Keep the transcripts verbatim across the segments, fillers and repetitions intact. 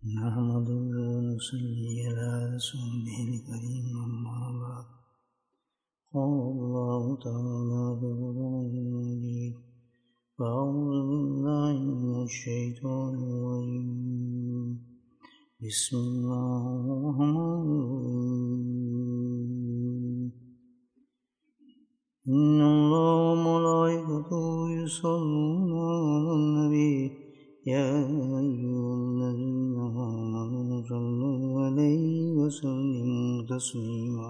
نحمده ونصلي على رسوله الكريم أما بعد قال الله تعالى بقرآنه المجيد فأعوذ بالله من الشيطان الرجيم بسم الله الرحمن الرحيم إن الله وملائكته يصلون على النبي يا أيها الذين آمنوا صلوا عليه وسلموا تسليما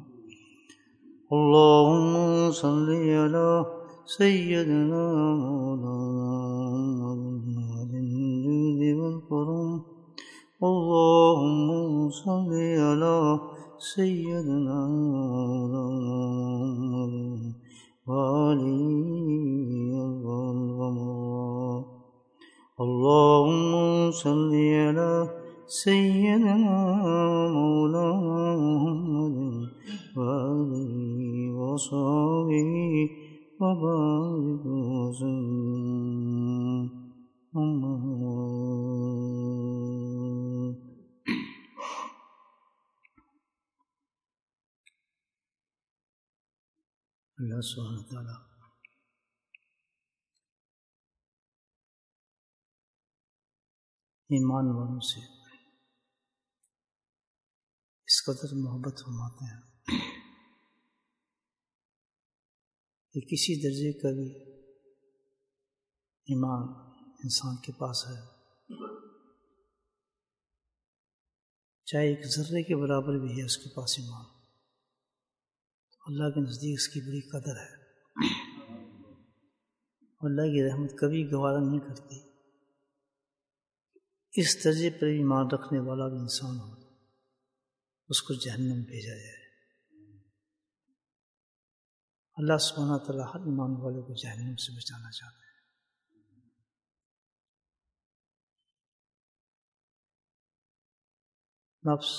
اللهم صل على سيدنا مولانا محمد الجود والكرم اللهم صل على سيدنا مولانا محمد وآله وصحبه اللهم صل على سيدنا مولانا محمد وآله وصحبه وبارك وسلم اللہ سبحانہ وتعالی ایمان والوں سے اس قدر محبت فرماتے ہیں کہ کسی درجے کا بھی ایمان انسان کے پاس ہے چاہے ایک ذرے کے برابر بھی ہے اس کے پاس ایمان تو اللہ کے نزدیک اس کی بڑی قدر ہے اللہ کی رحمت کبھی گوارا نہیں کرتی اس درجے پر ایمان رکھنے والا بھی انسان ہو اس کو جہنم بھیجا جائے اللہ سبحانہ تعالیٰ ہر ایمان والے کو جہنم سے بچانا چاہتے ہیں نفس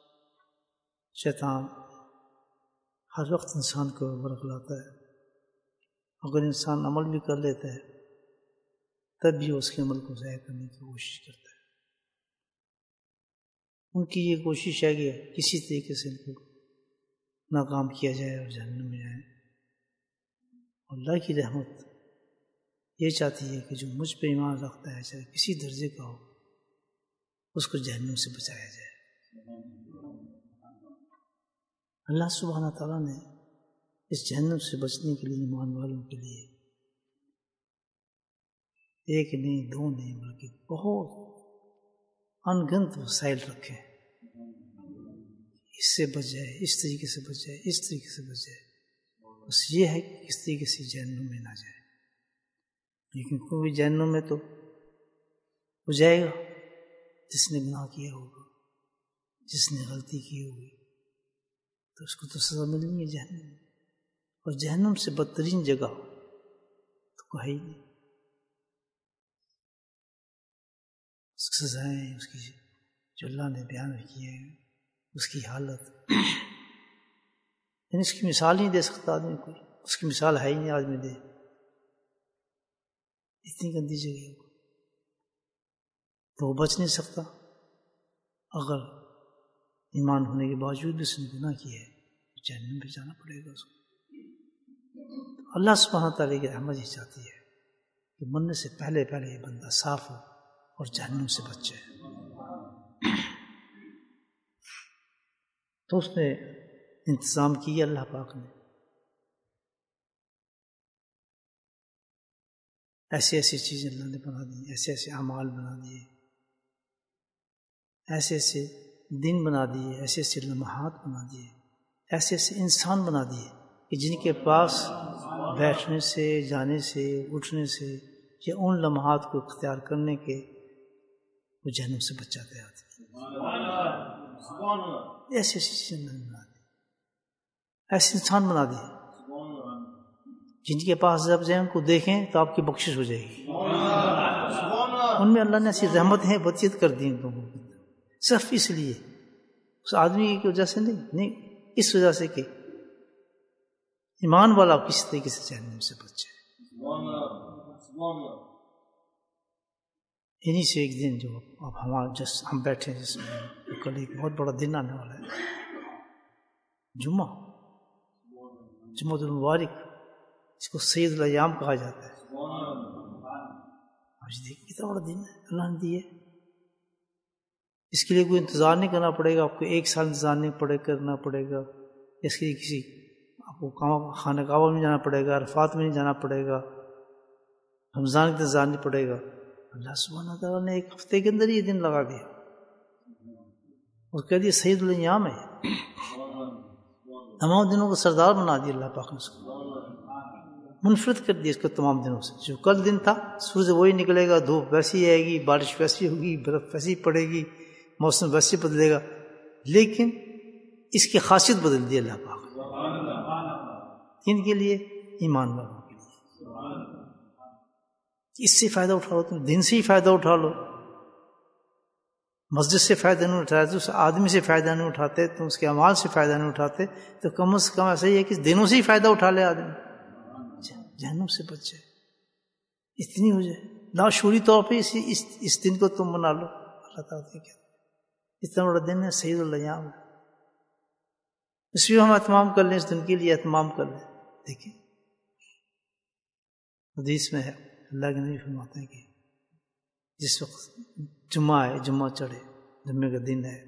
شیطان ہر وقت انسان کو ورغلاتا ہے اگر انسان عمل بھی کر لیتا ہے تب بھی اس کے عمل کو ضائع کرنے کی کوشش کرتا ہے ان کی یہ کوشش ہے کہ کسی طریقے سے ان کو ناکام کیا جائے اور جہنم میں جائیں اللہ کی رحمت یہ چاہتی ہے کہ جو مجھ پہ ایمان رکھتا ہے چاہے کسی درجے کا ہو اس کو جہنم سے بچایا جائے اللہ سبحانہ تعالیٰ نے اس جہنم سے بچنے کے لیے ایمان والوں کے لیے ایک نہیں دو نہیں بلکہ بہت انگنت وسائل رکھے اس سے بچ جائے اس طریقے سے بچ جائے اس طریقے سے بچ جائے بس یہ ہے کہ کس طریقے سے جہنم میں نہ جائے لیکن کوئی جہنم میں تو ہو جائے گا جس نے گناہ کیا ہوگا جس نے غلطی کی ہوگی تو اس کو تو سزا ملنی ہے جہنم میں اور جہنم سے بدترین جگہ تو کوئی ہی نہیں اس کی سزائیں اس کی جو اللہ نے بیان کی ہے اس کی حالت یعنی اس کی مثال نہیں دے سکتا آدمی کوئی اس کی مثال ہے ہی نہیں آدمی دے اتنی گندی جگہ ہے تو وہ بچ نہیں سکتا اگر ایمان ہونے کے باوجود بھی اس نے گناہ کیا ہے جہنم بھی جانا پڑے گا اس کو اللہ سبحانہ تعالیٰ کی رحمت ہی چاہتی ہے کہ مرنے سے پہلے پہلے یہ بندہ صاف ہو اور جہنم سے بچ جائے تو اس نے انتظام کیا اللہ پاک نے ایسی ایسی چیزیں اللہ نے بنا دی ایسے ایسے اعمال بنا دیے ایسے ایسے دن بنا دیے ایسے ایسے لمحات بنا دیے ایسے ایسے انسان بنا دیے کہ جن کے پاس بیٹھنے سے جانے سے اٹھنے سے یا ان لمحات کو اختیار کرنے کے وہ جہنم سے بچ جاتے آتے ایسی ایسی چیزیں اللہ نے بنا دی ایسے انسان بنا دیے جن کے پاس جب جائیں ان کو دیکھیں تو آپ کی بخشش ہو جائے گی ان میں اللہ نے ایسی رحمتیں بچیت کر دی ان لوگوں کی صرف اس لیے اس آدمی کی وجہ سے نہیں نہیں اس وجہ سے کہ ایمان والا کسی طریقے سے جہنم سے بچ جائے انہی سے ایک دن جو اب ہمارا جس ہم بیٹھے ہیں جس میں کل ایک بہت بڑا دن آنے والا ہے، جمعہ، جمعہ المبارک، اس کو سید الایام کہا جاتا ہے۔ آج دیکھ کتنا بڑا دن ہے اللہ نے دیے۔ اس کے لیے کوئی انتظار نہیں کرنا پڑے گا، آپ کو ایک سال انتظار نہیں پڑے کرنا پڑے گا، اس کے لیے کسی آپ کو خانہ کعبہ میں جانا پڑے گا، عرفات میں نہیں جانا پڑے گا، رمضان کا انتظار نہیں پڑے گا۔ اللہ سبحانہ تعالیٰ نے ایک ہفتے کے اندر یہ دن لگا دیا اور کہہ دیا سید الایام ہے، تمام دنوں کو سردار بنا دیا اللہ پاک نے، اس کو منفرد کر دیا اس کو تمام دنوں سے۔ جو کل دن تھا سورج وہی نکلے گا، دھوپ ویسی آئے گی، بارش ویسی ہوگی، برف ویسی پڑے گی، موسم ویسے بدلے گا، لیکن اس کی خاصیت بدل دی اللہ پاک ان کے لیے، ایمان والوں کے لیے۔ اس سے فائدہ اٹھا لو، تم دن سے ہی فائدہ اٹھا لو، مسجد سے فائدہ نہیں اٹھاتے، اس آدمی سے فائدہ نہیں اٹھاتے، تم اس کے اعمال سے فائدہ نہیں اٹھاتے، تو کم از کم ایسا ہی ہے کہ دنوں سے ہی فائدہ اٹھا لے آدمی، جہنم سے بچ جائے، اتنی ہو جائے لاشعوری طور پہ اسی اس, اس دن کو تم بنا لو۔ اللہ تعالیٰ کیا اتنا بڑا دن ہے سید الایام، اس لیے ہم اہتمام کر لیں، اس دن کے لیے اہتمام کر لیں۔ دیکھیں حدیث میں ہے، اللہ کے نبی فرماتے ہیں کہ جس وقت جمعہ ہے، جمعہ چڑھے، جمعے کا دن ہے،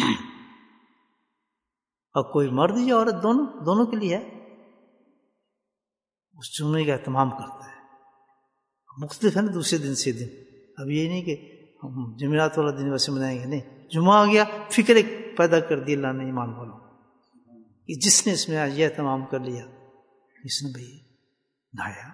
اور کوئی مرد یا عورت دونوں دونوں کے لیے ہے، اس جمعے کا اہتمام کرتا ہے۔ مختلف ہے نا دوسرے دن سے دن، اب یہ نہیں کہ ہم جمعرات والا دن ویسے منائیں گے، نہیں، جمعہ آ گیا، فکر ایک پیدا کر دی اللہ نے ایمان والوں کہ جس نے اس میں آج یہ اہتمام کر لیا، اس نے بھائی نہایا،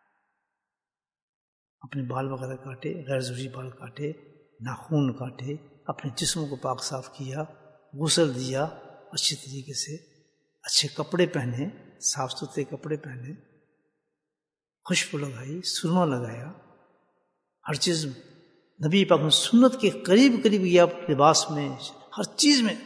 اپنے بال وغیرہ کاٹے، غیر ضروری بال کاٹے، ناخون کاٹے، اپنے جسم کو پاک صاف کیا، غسل دیا اچھی طریقے سے، اچھے کپڑے پہنے، صاف ستھرے کپڑے پہنے، خوشبو لگائی، سرما لگایا، ہر چیز نبی پاک نے سنت کے قریب قریب گیا، لباس میں، ہر چیز میں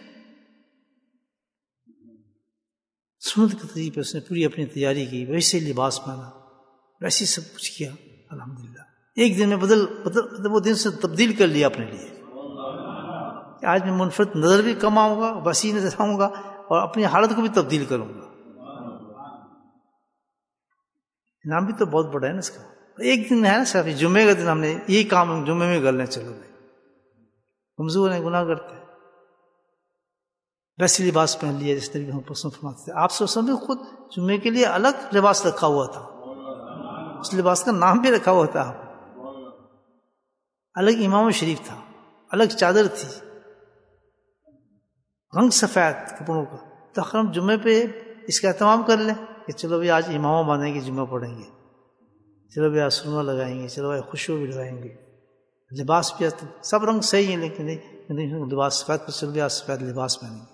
سنت کے طریقے اس نے پوری اپنی تیاری کی، ویسے لباس پہنا، ویسے سب کچھ کیا الحمدللہ۔ ایک دن میں بدل بدل وہ دن سے تبدیل کر لیا اپنے لیے، آج میں منفرد نظر بھی کم آؤں گا، وسیع نظر آؤں گا، اور اپنی حالت کو بھی تبدیل کروں گا۔ انعام بھی تو بہت بڑا ہے نا اس کا۔ ایک دن ہے نا صرف جمعے کا دن، ہم نے یہی کام ہم جمعے میں کر لیں، چلو بھائی کمزور ہیں، گناہ کرتے ہیں، ویسے لباس پہن لیا جس طریقے ہم پسند فرماتے تھے۔ آپ سے بھی خود جمعے کے لیے الگ لباس رکھا ہوا تھا، اس لباس کا نام بھی رکھا ہوا تھا، الگ امام شریف تھا، الگ چادر تھی، رنگ سفید کپڑوں کا۔ تو ہم جمعے پہ اس کا اہتمام کر لیں کہ چلو بھائی آج امامہ باندھیں گے، جمعہ پڑھیں گے، چلو بھائی آج سرما لگائیں گے، چلو بھائی خوشبو بھی لگائیں گے، لباس بھی سب رنگ صحیح ہیں، لیکن لباس سفید پر چلو بھائی آج سفید لباس پہنیں گے۔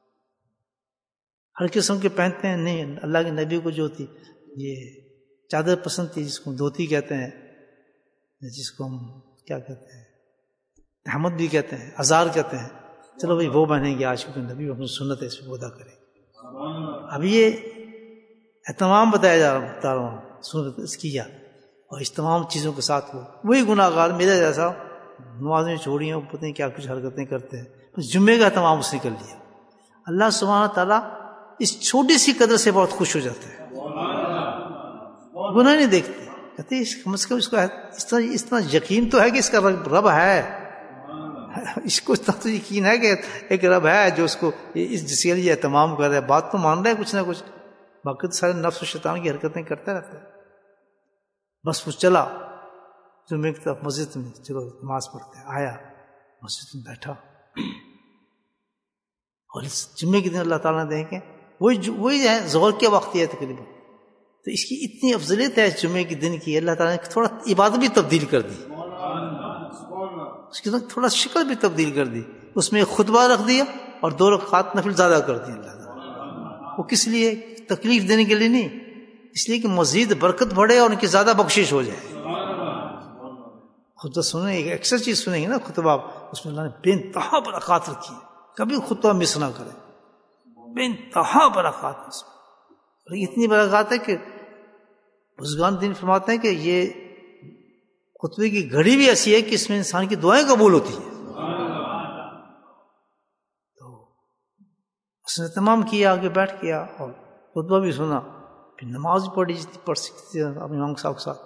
ہر قسم کے پہنتے ہیں نہیں، اللہ کے نبی کو جو تھی یہ چادر پسند تھی، جس کو دھوتی کہتے ہیں، جس کو ہم کیا کہتے ہیں احمد بھی کہتے ہیں، ازار کہتے ہیں، چلو بھائی وہ پہنیں گے آج، کیونکہ نبی اپنی سنت ہے اس پہ ادا کریں گے۔ اب یہ اہتمام بتایا جا رہا بتا رہا ہوں سنت اس کیا، اور اس تمام چیزوں کے ساتھ وہ وہی گناہ گار میرا جیسا نماز میں چھوڑیاں، پتہ نہیں کیا کچھ حرکتیں کرتے ہیں، بس جمعے کا اہتمام اس نے کر لیا۔ اللہ سبحانہ تعالیٰ اس چھوٹی سی قدر سے بہت خوش ہو جاتا ہے، گناہ نہیں دیکھتے، کہتے ہیں کم از کم اس کو اس طرح اس طرح یقین تو ہے کہ اس کا رب ہے، اس کو اتنا تو یقین ہے کہ ایک رب ہے جو اس کو اس جس کے لیے اہتمام کر رہا ہے، بات تو مان رہا ہے کچھ نہ کچھ، باقی سارے نفس و شیطان کی حرکتیں کرتا رہتا ہے۔ بس وہ چلا جمعے کی طرف مسجد میں، چلو نماز پڑھتے ہیں، آیا مسجد میں بیٹھا، اور اس جمعے کے دن اللہ تعالیٰ نے دیکھیں وہی وہی ہے ظہر کے وقت ہے تقریباً، تو اس کی اتنی افضلیت ہے اس جمعے کے دن کی، اللہ تعالیٰ نے تھوڑا عبادت بھی تبدیل کر دی، اس کی تھوڑا شکل بھی تبدیل کر دی، اس میں ایک خطبہ رکھ دیا اور دو رکعات نفل زیادہ کر دی اللہ تعالیٰ۔ وہ کس لیے؟ تکلیف دینے کے لیے نہیں، اس لیے کہ مزید برکت بڑھے اور ان کی زیادہ بخشش ہو جائے۔ خطبہ سنیں، ایک ایکسٹرا چیز سنیں گے نا خطبہ، اس میں اللہ نے بے انتہا برکات رکھی ہے، کبھی خطبہ مس نہ کرے، بے انتہا برکات اس میں، اور اتنی برکات ہے کہ بزرگان دین فرماتے ہیں کہ یہ خطبے کی گھڑی بھی ایسی ہے کہ اس میں انسان کی دعائیں قبول ہوتی ہیں. تو اس نے تمام کیا, آگے بیٹھ گیا اور خطبہ بھی سنا, پھر نماز بھی پڑھی جتنی پڑھ سکتی تھی اپنے امام صاحب کے ساتھ.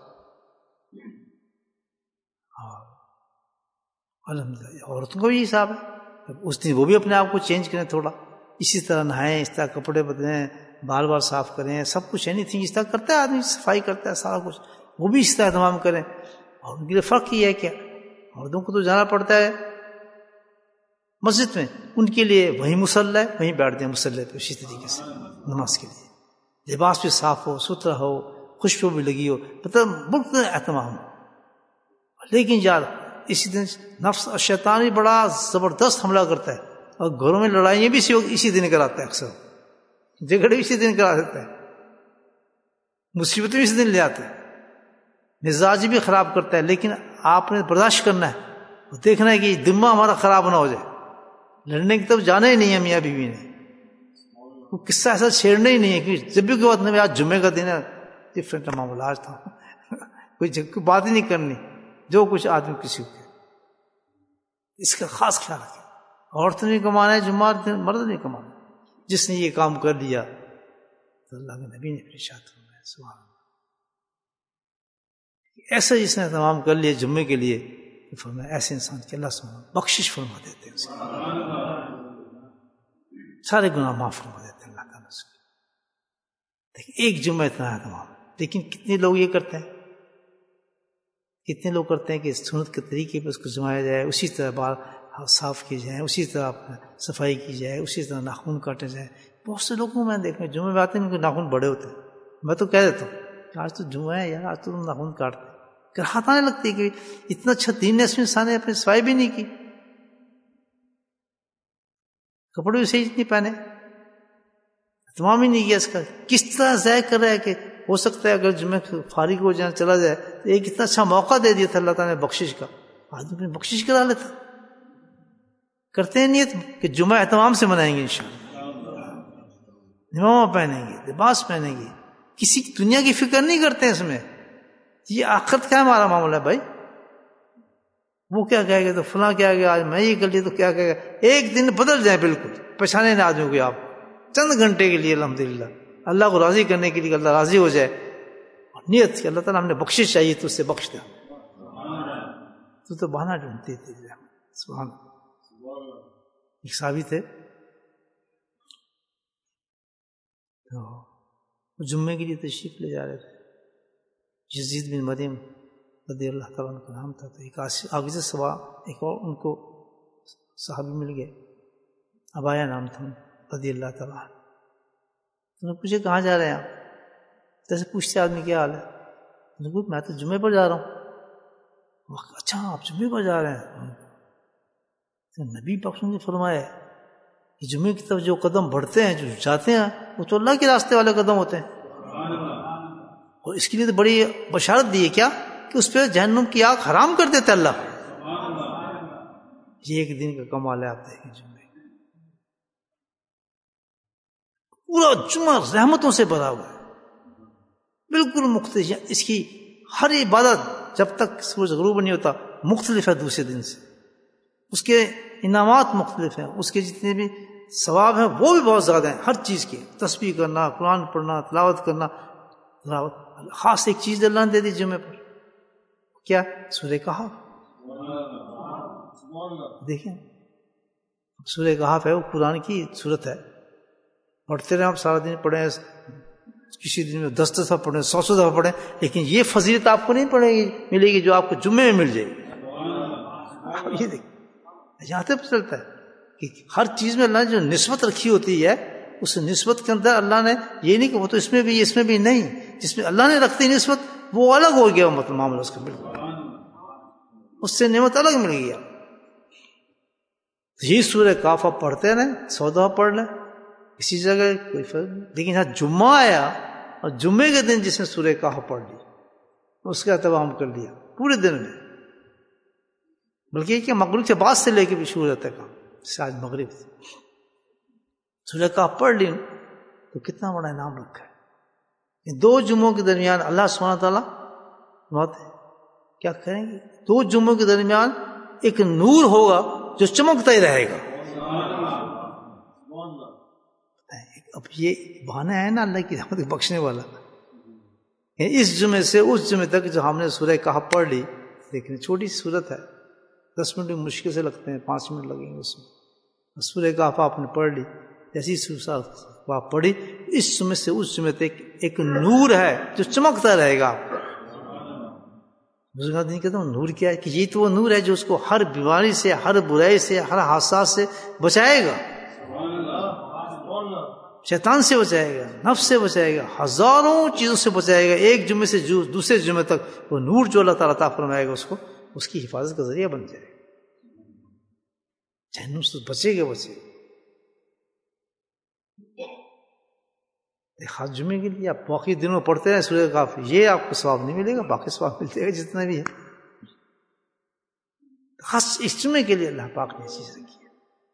الحمدللہ عورتوں کا بھی حساب ہے, اس دن وہ بھی اپنے آپ کو چینج کریں تھوڑا, اسی طرح نہائیں, اس طرح کپڑے بدلیں, بال بال صاف کریں, سب کچھ اینی تھنگ اس طرح کرتا ہے آدمی, صفائی کرتا ہے سارا کچھ, وہ بھی اس طرح اہتمام کریں. اور ان کے لیے فرق یہ ہے کیا, مردوں کو تو جانا پڑتا ہے مسجد میں, ان کے لیے وہیں مصلی ہے, وہیں بیٹھتے ہیں مصلی پہ اسی طریقے سے نماز کے لیے. لباس بھی صاف ہو, ستھرا ہو, خوشبو بھی لگی ہو, مطلب ملک اہتمام ہو. لیکن یار اسی دن نفس اور شیطان بھی بڑا زبردست حملہ کرتا ہے, اور گھروں میں لڑائیاں بھی اسی دن کراتا ہے, اکثر جھگڑے بھی اسی دن کرا دیتا ہے, مصیبتیں بھی اسی دن لے آتے ہیں, مزاج بھی خراب کرتا ہے. لیکن آپ نے برداشت کرنا ہے, وہ دیکھنا ہے کہ دماغ ہمارا خراب نہ ہو جائے. لڑنے کی طرف جانا ہی نہیں ہے میاں بیوی نے, وہ قصہ ایسا چھیڑنا ہی نہیں ہے کہ جب بھی کوئی بات نہیں, آج جمعے کا دن ہے, ڈفرینٹ معاملہ آج تھا, کوئی بات ہی نہیں کرنی, جو کچھ آدمی کسی کو. اس کا خاص خیال رکھیں. عورت نے کمانا ہے جمعہ دن, مرد نے کمانا. جس نے یہ کام کر لیا تو اللہ کے نبی نے ارشاد فرمایا سبحان اللہ, ایسا جس نے تمام کر لیا جمعے کے لیے, فرمایا ایسے انسان کی اللہ سبحانہ بخشش فرما دیتے ہیں, اس سارے گناہ معاف فرما دیتے ہیں اللہ تعالیٰ اس کے. دیکھیں ایک جمعہ اتنا ہے تمام, لیکن کتنے لوگ یہ کرتے ہیں, کتنے لوگ کرتے ہیں کہ سنت کے طریقے پہ اس کو جمایا جائے, اسی طرح بال صاف کیے جائیں, اسی طرح صفائی کی جائے, اسی طرح ناخن کاٹے جائیں. بہت سے لوگوں میں دیکھا جمعے میں آتے ہیں ان کے ناخن بڑے ہوتے ہیں. میں تو کہہ دیتا ہوں کہ آج تو جمعہ ہے یار, آج تو تم ناخن کاٹتے. راحت آنے لگتی کہ اتنا اچھا دین نے اس میں انسان نے اپنی صفائی بھی نہیں کی, کپڑے بھی صحیح نہیں پہنے, اہتمام ہی نہیں کیا اس کا. کس طرح ضائع کر رہا ہے کہ ہو سکتا ہے اگر جمعہ فارغ ہو جائے چلا جائے تو ایک اتنا اچھا موقع دے دیا تھا اللہ تعالیٰ نے بخشش کا, آدمی نے بخشش کرا لیتا. کرتے ہیں نیت کہ جمعہ اہتمام سے منائیں گے انشاءاللہ, نماز پہنیں گے, لباس پہنیں گے, کسی دنیا کی فکر نہیں کرتے ہیں اس میں. یہ آخرت کا ہمارا معاملہ ہے بھائی. وہ کیا کہے گا تو فلاں کیا گیا, آج میں یہ کر لیا تو کیا کہے گا. ایک دن بدل جائے بالکل, پہچانے نہ آدمی کو آپ چند گھنٹے کے لیے الحمدللہ اللہ کو راضی کرنے کے لیے, اللہ راضی ہو جائے, اور نیت کہ اللہ تعالیٰ ہم نے بخشش چاہیے تو اس سے بخش دے, تو تو بہانا ڈھونڈتے تھے. سبحان ایک صحابی تھے, تو جمعے کے لیے تشریف لے جا رہے تھے. یزید بن مریم رضی اللہ تعالیٰ عنہ کا نام تھا. تو ایک آگے سے سوا ایک اور ان کو صحابی مل گئے, ابایا نام تھا رضی اللہ تعالیٰ عنہ. تو نے پوچھے کہاں جا رہے ہیں آپ, جیسے پوچھتے آدمی کیا حال ہے, میں تو جمعے پر جا رہا ہوں. اچھا آپ جمعے پر جا رہے ہیں. تو نبی پاک نے فرمایا کہ جمعے کی طرف جو قدم بڑھتے ہیں, جو جاتے ہیں, وہ تو اللہ کے راستے والے قدم ہوتے ہیں. اور اس کے لیے تو بڑی بشارت دی ہے کیا, کہ اس پہ جہنم کی آگ حرام کر دیتا اللہ. یہ ایک دن کا کمال ہے. آپ دیکھیں جمعے پورا جمعہ رحمتوں سے بھرا ہوا ہے, بالکل مختلف. اس کی ہر عبادت جب تک سورج غروب نہیں ہوتا مختلف ہے دوسرے دن سے. اس کے انعامات مختلف ہیں, اس کے جتنے بھی ثواب ہیں وہ بھی بہت زیادہ ہیں. ہر چیز کے تسبیح کرنا, قرآن پڑھنا, تلاوت کرنا. تلاوت خاص ایک چیز اللہ نے دے دی جمعے پر, کیا سورہ کہف. دیکھیں سورہ کہف ہے, وہ قرآن کی صورت ہے. پڑھتے رہے آپ سارا دن پڑھیں, کسی دن میں دس دفعہ پڑھیں, سو سو دفعہ پڑھیں, لیکن یہ فضیلت آپ کو نہیں پڑے گی ملے گی جو آپ کو جمعے میں مل جائے گی. یہ دیکھ یہاں سے پتہ چلتا ہے کہ ہر چیز میں اللہ نے جو نسبت رکھی ہوتی ہے, اس نسبت کے اندر اللہ نے یہ نہیں کہ وہ تو اس میں بھی اس میں بھی نہیں, جس میں اللہ نے رکھتی نسبت وہ الگ ہو گیا مطلب معاملہ اس کا, بالکل اس سے نعمت الگ مل گیا. یہ سورہ کہف آپ پڑھتے رہیں, سو دفعہ پڑھ لیں, اسی جگہ کوئی فرق نہیں. لیکن یہاں جمعہ آیا اور جمعے کے دن جس نے سورہ کہف پڑھ لی اس کا اہتمام کر لیا پورے دن میں, بلکہ یہ کہ مغرب کے بعد سے لے کے بھی شروع رہتا ہے کام. جیسے آج مغرب سورہ کہف پڑھ لی تو کتنا بڑا انعام رکھا ہے. دو جمعوں کے درمیان اللہ سبحانہ تعالیٰ فرماتے ہیں کیا کریں گے؟ دو جمعوں کے درمیان ایک نور ہوگا جو چمکتا ہی رہے گا. اب یہ بہانہ ہے نا اللہ کی رحمت بخشنے والا. اس جمعے سے اس جمعے تک جو ہم نے سورہ کہف پڑھ لی، دیکھیں چھوٹی سی صورت ہے، دس منٹ مشکل سے لگتے ہیں، پانچ منٹ لگیں گے اس میں. سورہ کہف آپ نے پڑھ لی، جیسی صورت آپ پڑھی، اس جمعے سے اس جمعے تک ایک نور ہے جو چمکتا رہے گا. بزرگان دین کہتے ہیں نور کیا ہے؟ کہ یہ تو وہ نور ہے جو اس کو ہر بیماری سے، ہر برائی سے، ہر حادثات سے بچائے گا، شیطان سے بچائے گا، نفس سے بچائے گا، ہزاروں چیزوں سے بچائے گا. ایک جمعے سے دوسرے جمعے تک وہ نور جو اللہ تعالیٰ عطا فرمائے گا اس کو، اس کی حفاظت کا ذریعہ بن جائے گا. جہنم سے بچے گا بچے گا. خاص جمعے کے لیے آپ باقی دنوں میں پڑھتے رہیں سورہ کہف، یہ آپ کو ثواب نہیں ملے گا، باقی ثواب ملتے گا جتنا بھی ہے. خاص اس جمعے کے لیے اللہ پاک نے چیز رکھی ہے.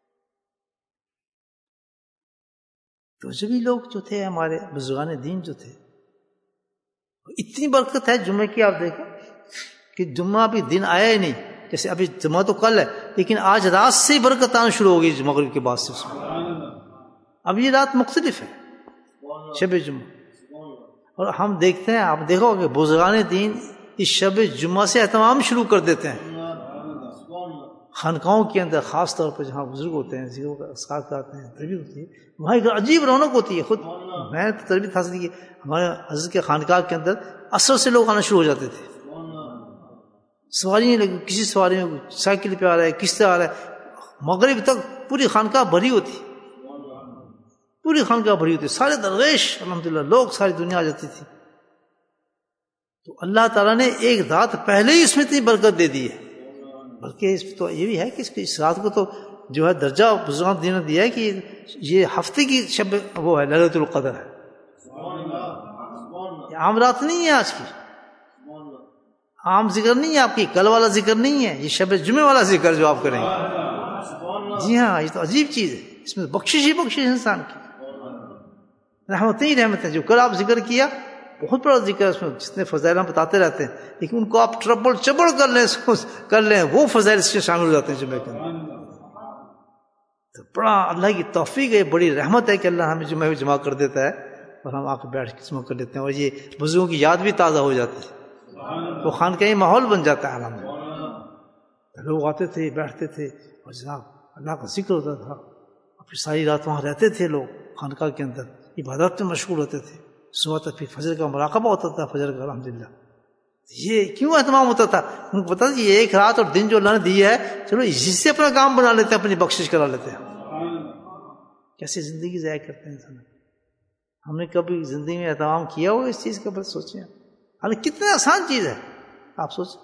تو جو بھی لوگ جو تھے ہمارے بزرگان دین جو تھے، اتنی برکت ہے جمعے کی. آپ دیکھیں کہ جمعہ ابھی دن آیا ہی نہیں، جیسے ابھی جمعہ تو کل ہے لیکن آج رات سے ہی برکت آنا شروع ہو گئی مغرب کے بعد سے. اس میں اب یہ رات مختلف ہے شب جمعہ. اور ہم دیکھتے ہیں، آپ دیکھو کہ بزرگان دین اس شب جمعہ سے اہتمام شروع کر دیتے ہیں خانقاہوں کے اندر، خاص طور پر جہاں بزرگ ہوتے ہیں، ذکر کا اذکار کرتے ہیں، تربیت ہوتی ہے، وہاں ایک عجیب رونق ہوتی ہے. خود میں تو تربیت حاصل کی، ہمارے حضرت کے خانقاہ کے اندر عصر سے لوگ آنا شروع ہو جاتے تھے. سواری نہیں لگی، کسی سواری میں سائیکل پہ آ رہا ہے، کس طرح آ رہا ہے، مغرب تک پوری خانقاہ بھری ہوتی، پوری خانقاہ بھری ہوتی، سارے درویش الحمدللہ لوگ، ساری دنیا آ جاتی تھی. تو اللہ تعالیٰ نے ایک رات پہلے ہی اس میں اتنی برکت دے دی ہے. بلکہ اس تو یہ بھی ہے کہ اس کی اس رات کو تو جو ہے درجہ بزرگان دین نے دیا ہے کہ یہ ہفتے کی شب وہ ہے، لیلۃ القدر ہے. یہ عام رات نہیں ہے، آج کی عام ذکر نہیں ہے، آپ کی کل والا ذکر نہیں ہے، یہ شب جمعے والا ذکر جو آپ کریں گے. جی ہاں، یہ تو عجیب چیز ہے، اس میں بخشش ہی بخشش انسان کی، رحمتیں ہی رحمتیں. جو کل آپ ذکر کیا بہت بڑا ذکر ہے، اس میں جتنے فضائل ہم بتاتے رہتے ہیں، لیکن ان کو آپ ٹربل چبڑ کر لیں، اس کو کر لیں، وہ فضائل اس میں شامل ہو جاتے ہیں جمعے کے اندر. تو بڑا اللہ کی توفیق ہے، بڑی رحمت ہے کہ اللہ ہمیں جمعہ میں جمع کر دیتا ہے اور ہم آ کے بیٹھ کے جمع کر لیتے ہیں، اور یہ بزرگوں کی یاد بھی تازہ ہو جاتی ہے. وہ خانقاہی ماحول بن جاتا ہے. الحمدللہ لوگ آتے تھے، بیٹھتے تھے، اور جناب اللہ کا ذکر ہوتا تھا، اور پھر ساری رات وہاں رہتے تھے لوگ خانقاہ کے اندر، عبادت میں مشغول ہوتے تھے. صبح تک پھر فجر کا مراقبہ ہوتا تھا، فجر کا الحمدللہ. یہ کیوں اہتمام ہوتا تھا؟ ان کو پتا تھا یہ ایک رات اور دن جو اللہ نے دیا ہے، چلو اسی سے اپنا کام بنا لیتے ہیں، اپنی بخشش کرا لیتے ہیں. کیسے زندگی ضائع کرتے ہیں انسان. ہم نے کبھی زندگی میں اہتمام کیا ہو اس چیز کا؟ بس سوچیں، حالانکہ کتنا آسان چیز ہے. آپ سوچیں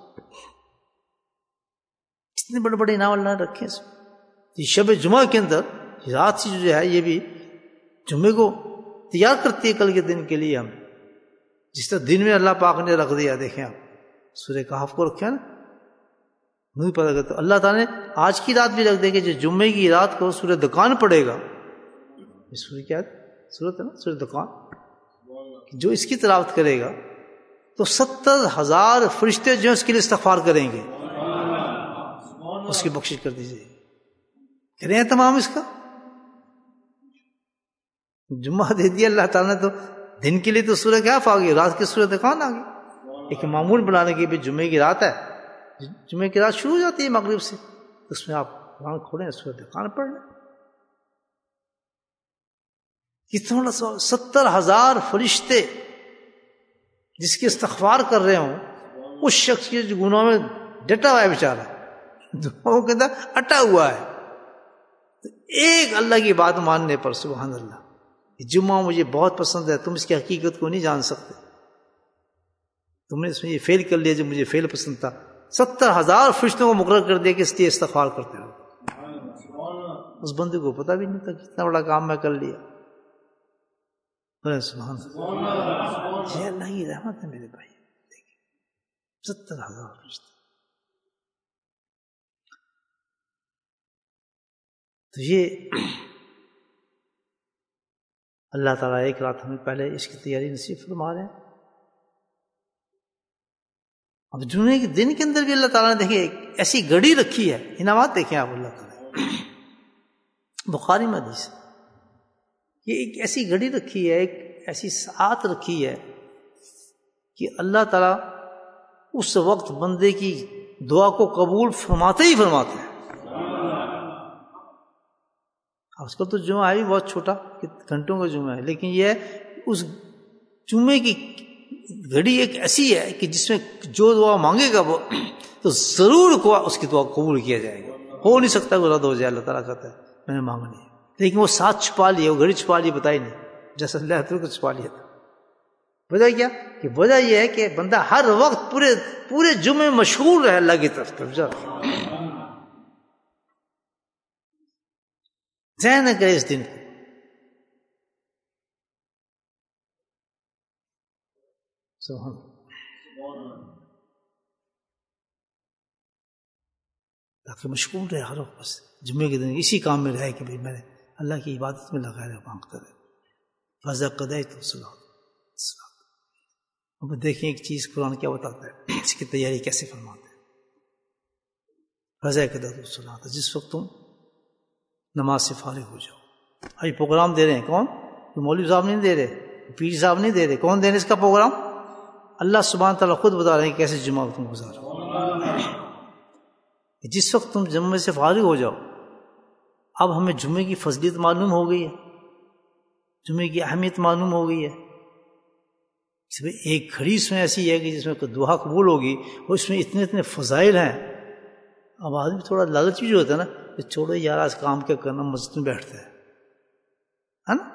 کتنے بڑے بڑے انعام اللہ نے رکھے اس میں. یہ شب جمعہ کے اندر رات سی جو ہے، یہ بھی جمعے کو تیار کرتی ہے کل کے دن کے لیے. ہم جس طرح دن میں اللہ پاک نے رکھ دیا، دیکھیں آپ سورہ کہف کو رکھا نا، نہیں پتا کرتا اللہ تعالیٰ نے آج کی رات بھی رکھ دے کہ جو جمعے کی رات کو سورہ دکان پڑے گا. یہ سورہ کیا سورت ہے نا، سورہ دکان. جو اس کی تلاوت کرے گا تو ستر ہزار فرشتے جو اس کے لیے استغفار کریں گے، اس کی بخشش کر دیجیے. کریں اہتمام اس کا. جمعہ دے دیا اللہ تعالیٰ نے، تو دن کے لیے تو سورہ کہف آ گئی، رات کی سورہ دکان آ گئی. ایک معمول بنانے کی بھی جمعے کی رات ہے، جمعے کی رات شروع ہو جاتی ہے مغرب سے، اس میں آپ قرآن کھولیں، سورہ دکان پڑھ لیں. کتنا بڑا سوال. ستر ہزار فرشتے جس کے استغفار کر رہے ہوں، اس شخص کے جو گناہوں میں ڈٹا ہوا ہے بیچارہ، دعاؤں کے اندر اٹا ہوا ہے، تو ایک اللہ کی بات ماننے پر سبحان اللہ، جمعہ مجھے بہت پسند ہے، تم اس کی حقیقت کو نہیں جان سکتے، تم نے اس میں یہ فیل کر لیا جو مجھے فیل پسند تھا. ستر ہزار فرشتوں کو مقرر کر دیا کہ اس لیے استغفار کرتے رہو. اس بندے کو پتا بھی نہیں تھا کتنا بڑا کام میں کر لیا. سبحان اللہ، یہ اللہ کی رحمت ہے میرے بھائی. دیکھیں ستر ہزار فرشتے. تو یہ اللہ تعالیٰ ایک رات ہمیں پہلے اس کی تیاری نصیب فرما رہے ہیں، اب جمعے کے دن کے اندر بھی اللہ تعالیٰ نے دیکھیں ایک ایسی گھڑی رکھی ہے، انعامات دیکھیں آپ اللہ تعالیٰ، بخاری میں حدیث، یہ ایک ایسی گھڑی رکھی ہے، ایک ایسی ساعت رکھی ہے کہ اللہ تعالیٰ اس وقت بندے کی دعا کو قبول فرماتے ہی فرماتے ہیں۔ آج کل تو جمعہ ہے بھی بہت چھوٹا، گھنٹوں کا جمعہ ہے، لیکن یہ اس جمعے کی گھڑی ایک ایسی ہے کہ جس میں جو دعا مانگے گا وہ تو ضرور کو اس کی دعا قبول کیا جائے گا، ہو نہیں سکتا کہ رد ہو جائے۔ اللہ تعالیٰ کہتا ہے میں نے مانگنی ہے، لیکن وہ ساتھ چھپا لیا، وہ گھڑی چھپا لی، بتائی نہیں، جیسا اللہ تعالیٰ کو چھپا لیا تھا۔ وجہ کیا کہ وجہ یہ ہے کہ بندہ ہر وقت پورے پورے جمعے مشغول رہے اللہ کی طرف توجہ ذہن نہ کرے اس دن کو۔ سبحان تاکہ مشغول رہے ہر وقت، بس جمعے کے دن اسی کام میں رہے کہ بھائی میں نے اللہ کی عبادت میں لگا رہے، مانگتا رہے۔ فضا قدائی تو صلاح، اب دیکھیں ایک چیز قرآن کیا بتاتا ہے، اس کی تیاری کیسے فرماتا ہے۔ فضا قدائی تو صلاح، جس وقت تم نماز سے فارغ ہو جاؤ۔ ابھی پروگرام دے رہے ہیں کون؟ مولوی صاحب نہیں دے رہے، پیر صاحب نہیں دے رہے، کون دے رہے اس کا پروگرام؟ اللہ سبحانہ تعالیٰ خود بتا رہے ہیں کیسے جمعہ تم گزارو۔ جس وقت تم جمعے سے فارغ ہو جاؤ، اب ہمیں جمعے کی فضیلت معلوم ہو گئی ہے، جمعے کی اہمیت معلوم ہو گئی ہے۔ اس میں ایک گھڑی اس میں ایسی ہے کہ جس میں دعا قبول ہوگی، اور اس میں اتنے اتنے فضائل ہیں۔ اب آدمی تھوڑا لالچ بھی ہوتا ہے نا کہ چھوڑو یار آج کام کیا کرنا، مسجد میں بیٹھتا ہے ہے نا،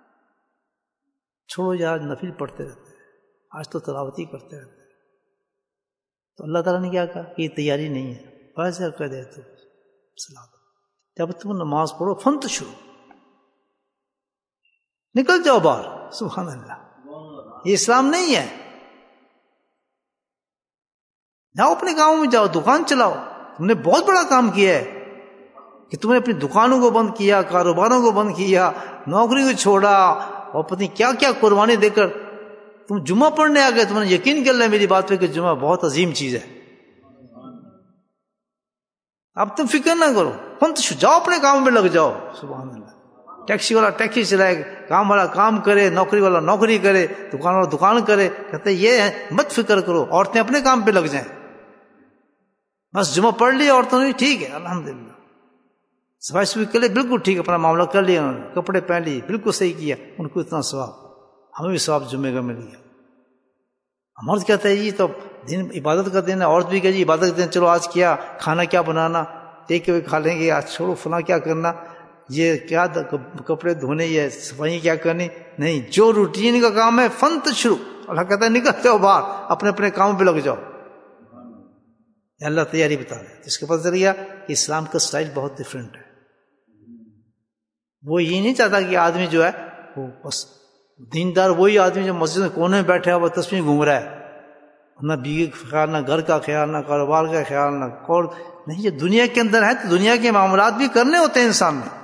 چھوڑو یار نفل پڑھتے رہتے ہیں، آج تو تلاوتی کرتے رہتے ہیں۔ تو اللہ تعالیٰ نے کیا کہا کہ یہ تیاری نہیں ہے، ویسے کہہ دے تو صلاح، جب تم نماز پڑھو فنت شروع، نکل جاؤ باہر۔ سبحان اللہ، یہ اسلام نہیں ہے۔ جاؤ اپنے گاؤں میں جاؤ، دکان چلاؤ، تم نے بہت بڑا کام کیا ہے کہ تم نے اپنی دکانوں کو بند کیا، کاروباروں کو بند کیا، نوکری کو چھوڑا، اور پتہ نہیں کیا کیا قربانی دے کر تم جمعہ پڑھنے آ گئے۔ تم نے یقین کر لیا میری بات پہ کہ جمعہ بہت عظیم چیز ہے۔ اب تم فکر نہ کرو، فنت شو، جاؤ اپنے کام میں لگ جاؤ۔ سبحان اللہ، ٹیکسی والا ٹیکسی چلائے، کام والا کام کرے، نوکری والا نوکری کرے، دکان والا دکان کرے۔ کہتے یہ ہے مت فکر کرو، عورتیں اپنے کام پہ لگ جائیں، بس جمعہ پڑھ لیا عورتوں نے، ٹھیک ہے الحمدللہ، صفائی صفائی کر لے، بالکل ٹھیک ہے، اپنا معاملہ کر لیا انہوں نے، کپڑے پہن لیے، بالکل صحیح کیا، ان کو اتنا ثواب، ہمیں بھی ثواب جمعے کا مل گیا۔ مرد کہتا ہے یہ تو دن عبادت کا دن ہے، عورت بھی کہ جی عبادت کا دن، چلو آج کیا کھانا کیا بنانا، ٹیک اوے کھا لیں گے، آج چھوڑو فلاں کیا کرنا، یہ کیا کپڑے دھونے، یہ صفائی کیا کرنی، نہیں، جو روٹین کا کام ہے فنت شروع، اللہ کہتا ہے نکل جاؤ باہر، اپنے اپنے کاموں پہ لگ جاؤ۔ اللہ تیاری بتا رہے ہیں، جس کے پتہ چل گیا کہ اسلام کا سٹائل بہت ڈفرینٹ ہے۔ وہ یہ نہیں چاہتا کہ آدمی جو ہے وہ بس دیندار وہی آدمی جو مسجد میں کونے میں بیٹھا ہے وہ تسبیح گھوم رہا ہے، نہ بیوی کا خیال، نہ گھر کا خیال، نہ کاروبار کا خیال، نہ کور نہیں۔ یہ دنیا کے اندر ہے تو دنیا کے معاملات بھی کرنے ہوتے ہیں انسان نے۔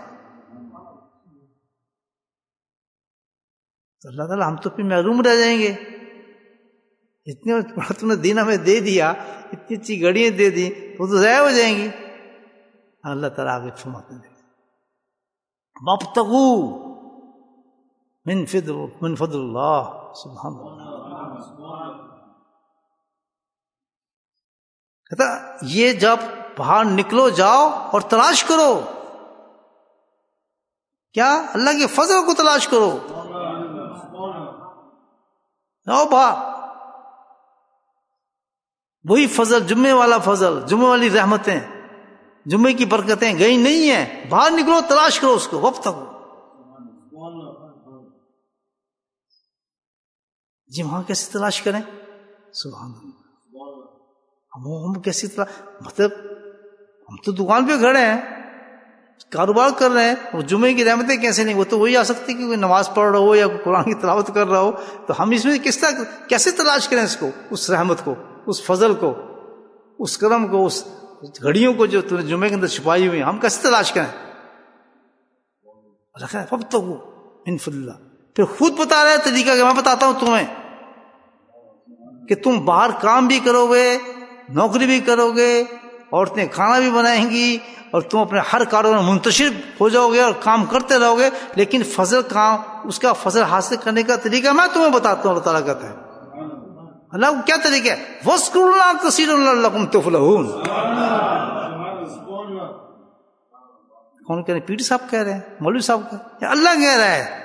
تو اللہ تعالیٰ ہم تو پھر محروم رہ جائیں گے، اتنے بڑا تم نے دین ہمیں دے دیا، اتنی اچھی گھڑیاں دے دی، وہ تو ضائع ہو جائیں گی۔ اللہ تعالیٰ آگے فرماتے ہیں وابتغوا من فضل من فضل اللہ، سبحان اللہ، کہتا یہ جب باہر نکلو جاؤ اور تلاش کرو، کیا؟ اللہ کے فضل کو تلاش کرو، جاؤ باہر، وہی فضل، جمعے والا فضل، جمعے والی رحمتیں، جمعے کی برکتیں گئی نہیں ہیں، باہر نکلو تلاش کرو اس کو۔ وقت تک جی وہاں کیسے تلاش کریں؟ سبحان اللہ، ہم ہم کیسے تلاش، مطلب ہم تو دکان پہ کھڑے ہیں، کاروبار کر رہے ہیں، وہ جمعے کی رحمتیں کیسے نہیں؟ وہ تو وہی آ سکتی کہ کوئی نماز پڑھ رہا ہو یا کوئی قرآن کی تلاوت کر رہا ہو، تو ہم اس میں کس طرح کیسے تلاش کریں اس کو، اس رحمت کو، اس فضل کو، اس کرم کو، اس گھڑیوں کو جو تم نے جمعے کے اندر چھپائی ہوئی ہیں، ہم کیسے تلاش کریں؟ رکھا ہے فابتغوا من فضل اللہ، پھر خود بتا رہے طریقہ کہ میں بتاتا ہوں تمہیں کہ تم باہر کام بھی کرو گے، نوکری بھی کرو گے، عورتیں کھانا بھی بنائیں گی، اور تم اپنے ہر کاروبار میں منتشر ہو جاؤ گے اور کام کرتے رہو گے، لیکن فضل کام اس کا فضل حاصل کرنے کا طریقہ میں تمہیں بتاتا ہوں۔ اللہ تعالیٰ کہتا ہے، اللہ کو کیا طریقہ ہے؟ وَاذْكُرُوا اللَّهَ كَثِيرًا لَعَلَّكُمْ تُفْلِحُونَ۔ کون کہہ رہے ہیں؟ پیٹی صاحب کہہ رہے ہیں، مولوی صاحب کہہ رہے ہیں، اللہ کہہ رہا ہے۔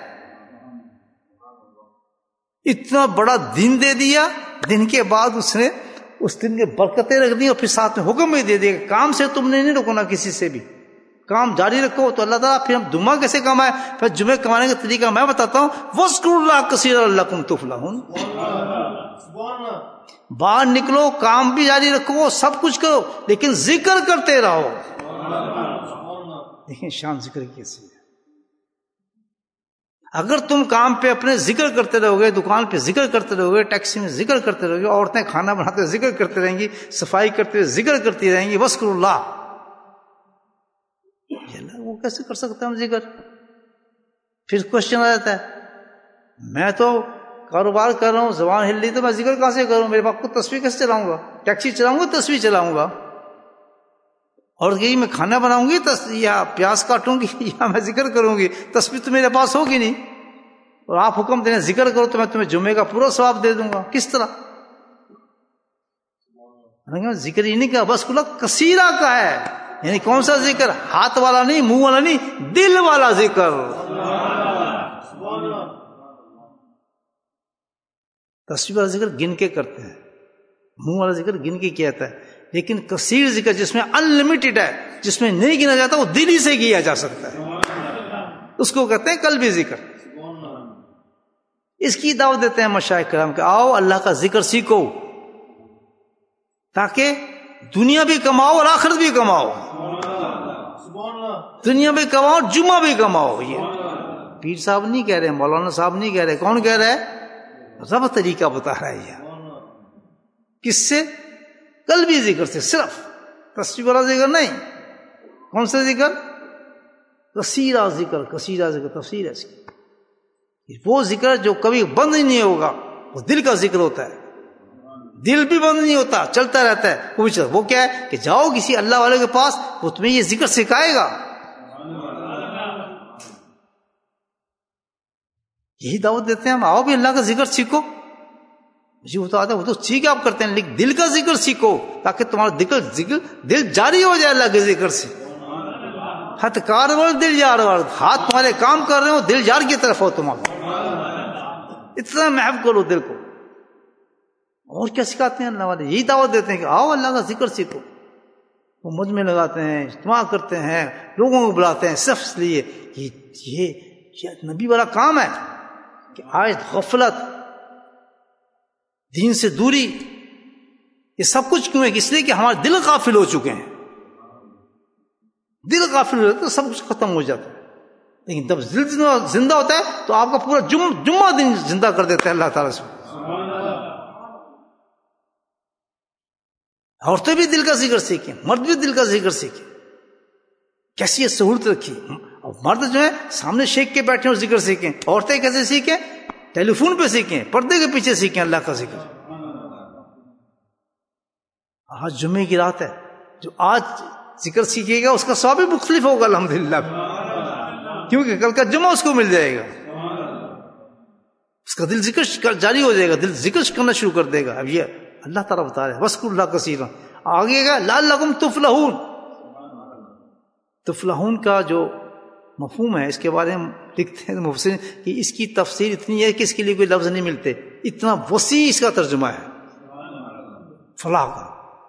اتنا بڑا دن دے دیا، دن کے بعد اس نے اس دن کے برکتیں رکھ دی، اور پھر ساتھ میں حکم بھی دے دیا کہ کام سے تم نے نہیں رکنا، کسی سے بھی کام جاری رکھو۔ تو اللہ تعالیٰ پھر ہم جمعہ کیسے کمائے؟ پھر جمعے کمانے کا طریقہ میں بتاتا ہوں، وَاذْكُرُوا اللَّهَ كَثِيرًا لَعَلَّكُمْ تُفْلِحُونَ۔ باہر نکلو، کام بھی جاری رکھو، سب کچھ کرو، لیکن ذکر کرتے رہو۔ دیکھیں شان ذکر کیسی ہے۔ اگر تم کام پہ اپنے ذکر کرتے رہو گے، دکان پہ ذکر کرتے رہو گے، ٹیکسی میں ذکر کرتے رہو گے، عورتیں کھانا بناتے ہوئے ذکر کرتے رہیں گی، صفائی کرتے ہوئے ذکر کرتی رہیں گی، وَاذْكُرُوا اللَّهَ۔ وہ کیسے کر سکتے ہیں ہم ذکر؟ پھر کوشچن آ جاتا ہے، میں تو کاروبار کر رہا ہوں، زبان ہل رہی، تو میں ذکر کہاں سے کروں؟ میرے باپ کو تصویر کیسے چلاؤں گا؟ ٹیکسی چلاؤں گا، تصویر چلاؤں گا، اور کہ میں کھانا بناؤں گی یا پیاز کاٹوں گی یا میں ذکر کروں گی؟ تصویر تو میرے پاس ہوگی نہیں، اور آپ حکم دیں ذکر کرو تو میں تمہیں جمعے کا پورا ثواب دے دوں گا، کس طرح؟ ذکر ہی نہیں کہا، بس کلا کثیرہ کا ہے، یعنی کون سا ذکر؟ ہاتھ والا نہیں، منہ والا نہیں، دل والا ذکر۔ تصویر والا ذکر گن کے کرتے ہیں، منہ والا ذکر گن کے کیا جاتا ہے، لیکن کثیر ذکر جس میں ان لمیٹڈ ہے، جس میں نہیں گنا جاتا، وہ دل ہی سے کیا جا سکتا ہے، اس کو کہتے ہیں قلبی ذکر۔ اس کی دعوت دیتے ہیں مشائخ کرام کہ آؤ اللہ کا ذکر سیکھو، تاکہ دنیا بھی کماؤ اور آخرت بھی کماؤ، دنیا بھی کماؤ، جمعہ بھی کماؤ۔ یہ پیر صاحب نہیں کہہ رہے، مولانا صاحب نہیں کہہ رہے، کون کہہ رہے؟ رب طریقہ بتا رہا ہے۔ یہ کس سے؟ قلبی ذکر سے، صرف تصویر والا ذکر نہیں۔ کون سا ذکر؟ کثیرہ ذکر، کثیرہ ذکر تفسیر ہے اس کی۔ وہ ذکر جو کبھی بند ہی نہیں ہوگا، وہ دل کا ذکر ہوتا ہے، دل بھی بند نہیں ہوتا، چلتا رہتا ہے۔ پوچھ وہ کیا ہے کہ جاؤ کسی اللہ والے کے پاس، وہ تمہیں یہ ذکر سکھائے گا۔ یہی دعوت دیتے ہیں ہم، آؤ بھی اللہ کا ذکر سیکھو۔ مجھے وہ تو آتا ہے، وہ تو ٹھیک ہے آپ کرتے ہیں، لیکن دل کا ذکر سیکھو، تاکہ تمہارا ذکر ذکر دل جاری ہو جائے اللہ کے ذکر سے۔ ہاتھ کار دل جار، ہاتھ تمہارے کام کر رہے ہو، دل جار کی طرف ہو تمہارا، اتنا محب کرو دل کو۔ اور کیا سکھاتے ہیں اللہ والے؟ یہی دعوت دیتے ہیں کہ آؤ اللہ کا ذکر سیکھو۔ وہ مجمع لگاتے ہیں، اجتماع کرتے ہیں، لوگوں کو بلاتے ہیں صرف اس لیے یہ یہ, یہ نبی والا کام ہے کہ آج غفلت، دین سے دوری، یہ سب کچھ کیوں ہے؟ اس لیے کہ ہمارے دل غافل ہو چکے ہیں۔ دل غافل ہو جاتا ہے تو سب کچھ ختم ہو جاتا ہے، لیکن جب دل زندہ ہوتا ہے تو آپ کا پورا جم جمعہ دن زندہ کر دیتا ہے اللہ تعالیٰ سے۔ عورتیں بھی دل کا ذکر سیکھیں، مرد بھی دل کا ذکر سیکھیں۔ کیسی یہ سہولت رکھی، اور مرد جو ہے سامنے شیخ کے بیٹھے اور ذکر سیکھیں، عورتیں کیسے سیکھیں؟ ٹیلی فون پہ سیکھیں، پردے کے پیچھے سیکھیں اللہ کا ذکر۔ آج جمعے کی رات ہے، جو آج ذکر سیکھے گا اس کا ثواب بھی مختلف ہوگا الحمدللہ، کیونکہ کل کا جمعہ اس کو مل جائے گا، اس کا دل ذکر جاری ہو جائے گا، دل ذکر کرنا شروع کر دے گا۔ اب یہ اللہ تعالیٰ بتا رہے ہیں وَاذْكُرُوا اللَّهَ كَثِيرًا، آگے گا لَعَلَّكُمْ تُفْلِحُونَ۔ تفلحون کا جو مفہوم ہے اس کے بارے میں لکھتے ہیں مفسرین کہ اس کی تفسیر اتنی ہے کہ اس کے لیے کوئی لفظ نہیں ملتے، اتنا وسیع اس کا ترجمہ ہے فلاح کا،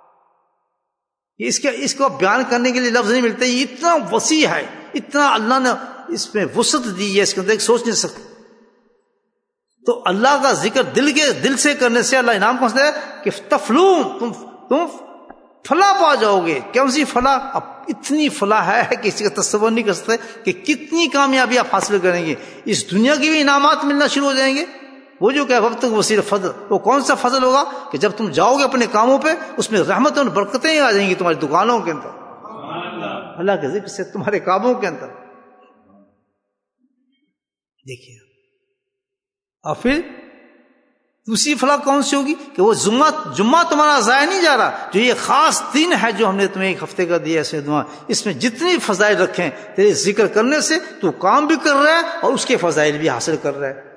اس کے اس کو بیان کرنے کے لیے لفظ نہیں ملتے، یہ اتنا وسیع ہے، اتنا اللہ نے اس میں وسعت دی ہے، اس کے اندر سوچ نہیں سکتے۔ تو اللہ کا ذکر دل کے دل سے کرنے سے اللہ انعام پہنچتا ہے کہ تفلون، تم تم فلاح پا جاؤ گے۔ کون سی فلاح؟ اب اتنی فلاح ہے کہ کسی کا تصور نہیں کر سکتے کہ کتنی کامیابی آپ حاصل کریں گے، اس دنیا کی بھی انعامات ملنا شروع ہو جائیں گے۔ وہ جو کہ وقت وسیع فضل، وہ کون سا فضل ہوگا کہ جب تم جاؤ گے اپنے کاموں پہ، اس میں رحمت اور برکتیں آ جائیں گی تمہاری دکانوں کے اندر، اللہ کے ذکر سے تمہارے کاموں کے اندر۔ دیکھیے اور پھر دوسری فلاح کون سی ہوگی کہ وہ جمعہ جمعہ تمہارا ضائع نہیں جا رہا. جو یہ خاص دن ہے جو ہم نے تمہیں ایک ہفتے کا دیا ہے دعا، اس میں جتنی فضائل رکھیں تیرے ذکر کرنے سے تو کام بھی کر رہا ہے اور اس کے فضائل بھی حاصل کر رہا ہے.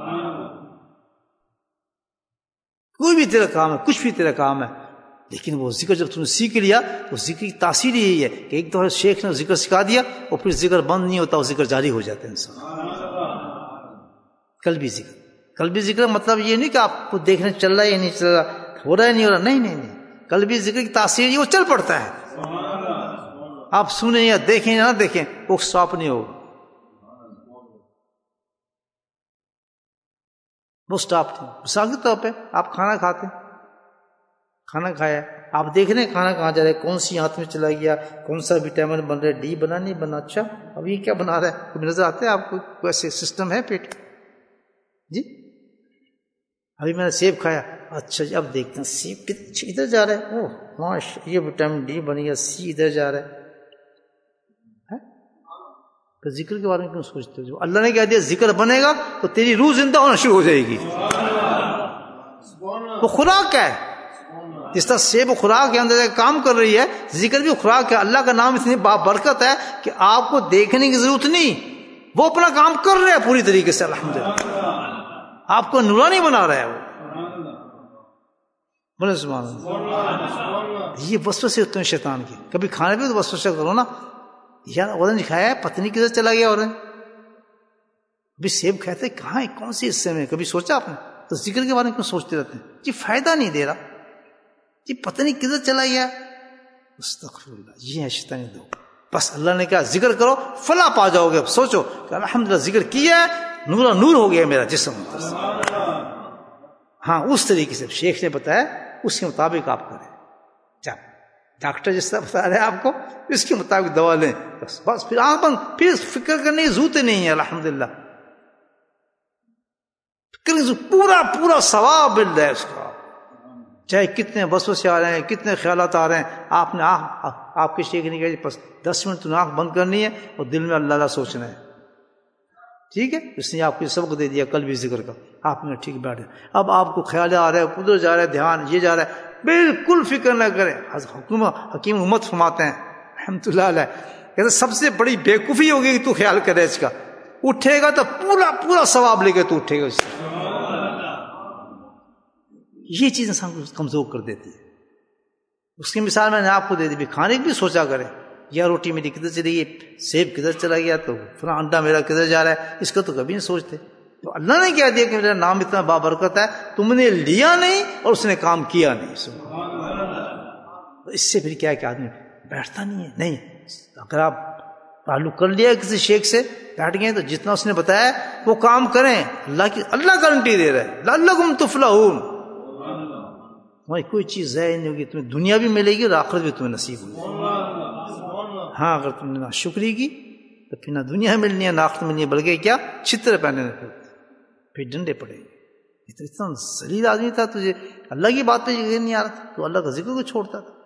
کوئی بھی تیرا کام ہے، کچھ بھی تیرا کام ہے، لیکن وہ ذکر جب تم نے سیکھ لیا تو ذکر کی تاثیر یہی ہے کہ ایک دفعہ شیخ نے ذکر سکھا دیا اور پھر ذکر بند نہیں ہوتا، وہ ذکر جاری ہو جاتا ہے انسان. قلبی ذکر، قلبی ذکر مطلب یہ نہیں کہ آپ کو دیکھنے چل رہا ہے یا نہیں چل رہا، ہو رہا ہے نہیں ہو رہا، نہیں نہیں نہیں. قلبی ذکر کی تاثیر یہ وہ چل پڑتا ہے. آپ سنیں یا دیکھیں یا نہ دیکھیں وہ اسٹاپ نہیں ہوگا، وہ اسٹاپ نہیں. مثال کے طور پہ آپ کھانا کھاتے ہیں، کھانا کھایا، آپ دیکھ رہے ہیں کھانا کہاں جا رہا ہے، کون سی ہاتھ میں چلا گیا، کون سا وٹامن بن رہا ہے، ڈی بنا نہیں بنا، اچھا اب یہ کیا بنا رہا ہے، کوئی نظر آتا ہے آپ کو؟ کوئی ایسے سسٹم ہے پیٹ جی؟ ابھی میں نے سیب کھایا، اچھا جی اب دیکھتے ہیں سیب کتنا ادھر جا رہا ہے، اوہ ماشاء یہ وٹامن ڈی بن گیا، سی ادھر جا رہا ہے. تو ذکر کے بارے میں کیوں سوچتے ہو؟ جو اللہ نے کہہ دیا ذکر بنے گا تو تیری روح زندہ ہونا شروع ہو جائے گی. وہ خوراک ہے، جس طرح سیب خوراک کے اندر کام کر رہی ہے، ذکر بھی خوراک ہے. اللہ کا نام اتنی بابرکت ہے کہ آپ کو دیکھنے کی ضرورت نہیں، وہ اپنا کام کر رہے ہیں پوری طریقے سے. الحمدللہ آپ کو نورانی بنا رہا ہے وہ. بولے سبحان اللہ. یہ وسوسے ہوتے ہیں شیطان کی. کبھی کھانے پہ تو وسوسہ کرو نا، یار اورنج کھایا ہے پتہ نہیں کدھر چلا گیا اورنج، ابھی سیب کھاتے کہاں ہے، کون سی حصے میں، کبھی سوچا آپ نے؟ تو ذکر کے بارے میں کیوں سوچتے رہتے ہیں؟ جی فائدہ نہیں دے رہا، جی پتہ نہیں کدھر چلا گیا. استغفر اللہ، یہ ہے شیطانی دو. بس اللہ نے کہا ذکر کرو فلاح پا جاؤ گے. سوچو کہ الحمدللہ ذکر کیا ہے، نور نور ہو گیا میرا جسم. ہاں اس طریقے سے شیخ نے بتایا اس کے مطابق آپ کریں. چل ڈاکٹر جس طرح بتا رہے ہیں آپ کو اس کے مطابق دوا لیں، بس بس پھر آنکھ بند، پھر فکر کرنے کی ضرورت نہیں ہے. الحمدللہ فکر پورا پورا ثواب مل رہا ہے اس کا، چاہے کتنے وسوسے آ رہے ہیں، کتنے خیالات آ رہے ہیں. آپ نے آنکھ آپ کے شیخ نے کہا بس دس منٹ تم آنکھ بند کرنی ہے اور دل میں اللہ اللہ سوچنا ہے. ٹھیک ہے، اس نے آپ کو سبق دے دیا قلبی ذکر کا. آپ نے ٹھیک بیٹھے، اب آپ کو خیال آ رہا ہے، ادھر جا رہا ہے دھیان، یہ جا رہا ہے، بالکل فکر نہ کریں. حکومت حکیم امت فرماتے ہیں رحمۃ اللہ علیہ، کہتے سب سے بڑی بیوقوفی ہوگی کہ تو خیال کرے اس کا. اٹھے گا تو پورا پورا ثواب لے کے تو اٹھے گا اس سے. یہ چیز انسان کو کمزور کر دیتی ہے. اس کی مثال میں نے آپ کو دے دی، کھانے کی بھی سوچا کرے، یا روٹی میری کدھر چلی گئی، سیب کدھر چلا گیا، تو فلاں انڈا میرا کدھر جا رہا ہے، اس کا تو کبھی نہیں سوچتے. تو اللہ نے کہہ دیا کہ میرا نام اتنا بابرکت ہے، تم نے لیا نہیں اور اس نے کام کیا نہیں. اس سے پھر کیا ہے کہ آدمی بیٹھتا نہیں ہے. نہیں، اگر آپ تعلق کر لیا کسی شیخ سے، بیٹھ گئے تو جتنا اس نے بتایا وہ کام کریں. اللہ کی اللہ گارنٹی دے رہا ہے لعلکم تفلحون. تمہاری کوئی چیز ضائع نہیں ہوگی، تمہیں دنیا بھی ملے گی اور آخرت بھی تمہیں نصیب ہوگی. ہاں اگر تم نے ناشکری کی تو پھر نہ دنیا ملنی ہے نہ آخرت ملنی ہے، بلکہ کیا چھتر پہنے پھر ڈنڈے پڑے گے. اتنا ذلیل آدمی تھا، تجھے اللہ کی بات پہ یقین نہیں آ رہا تھا، تو اللہ کا ذکر کو چھوڑتا تھا.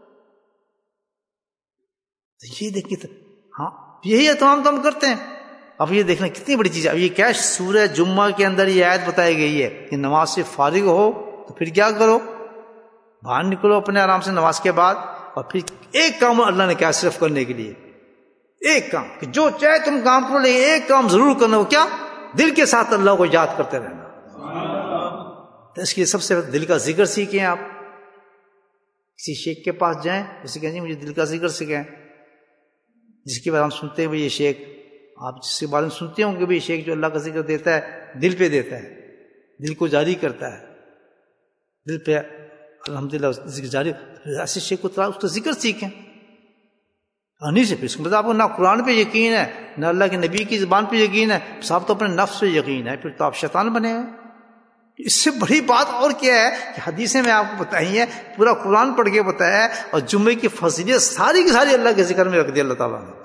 تو یہ دیکھیے تو ہاں یہی ہے تمام کام کرتے ہیں. اب یہ دیکھنا کتنی بڑی چیز ہے. اب یہ کیا سورہ جمعہ کے اندر یہ آیت بتائی گئی ہے کہ نماز سے فارغ ہو تو پھر کیا کرو، باہر نکلو اپنے آرام سے نماز کے بعد، اور پھر ایک کام اللہ نے کیا صرف کرنے کے لیے، ایک کام کہ جو چاہے تم کام کرو، لیکن ایک کام ضرور کرنا. وہ کیا؟ دل کے ساتھ اللہ کو یاد کرتے رہنا. تو اس کے لیے سب سے دل کا ذکر سیکھیں. آپ کسی شیخ کے پاس جائیں، اسے کہیں جی مجھے دل کا ذکر سیکھیں، جس کے بارے ہم سنتے ہیں یہ شیخ، آپ جس کے بارے میں سنتے ہوں گے بھی شیخ جو اللہ کا ذکر دیتا ہے دل پہ دیتا ہے، دل کو جاری کرتا ہے، دل پہ الحمدللہ ذکر جاری. ایسے شیخ کو اس کا ذکر سیکھیں. نہیں سے پھر اس کو آپ کو نہ قرآن پہ یقین ہے نہ اللہ کے نبی کی زبان پہ یقین ہے، صاحب تو اپنے نفس پہ یقین ہے، پھر تو آپ شیطان بنے ہیں. اس سے بڑی بات اور کیا ہے کہ حدیثیں میں آپ کو بتائی ہیں، پورا قرآن پڑھ کے بتایا ہے، اور جمعے کی فضیلت ساری کی ساری اللہ کے ذکر میں رکھ دی اللہ تعالیٰ نے.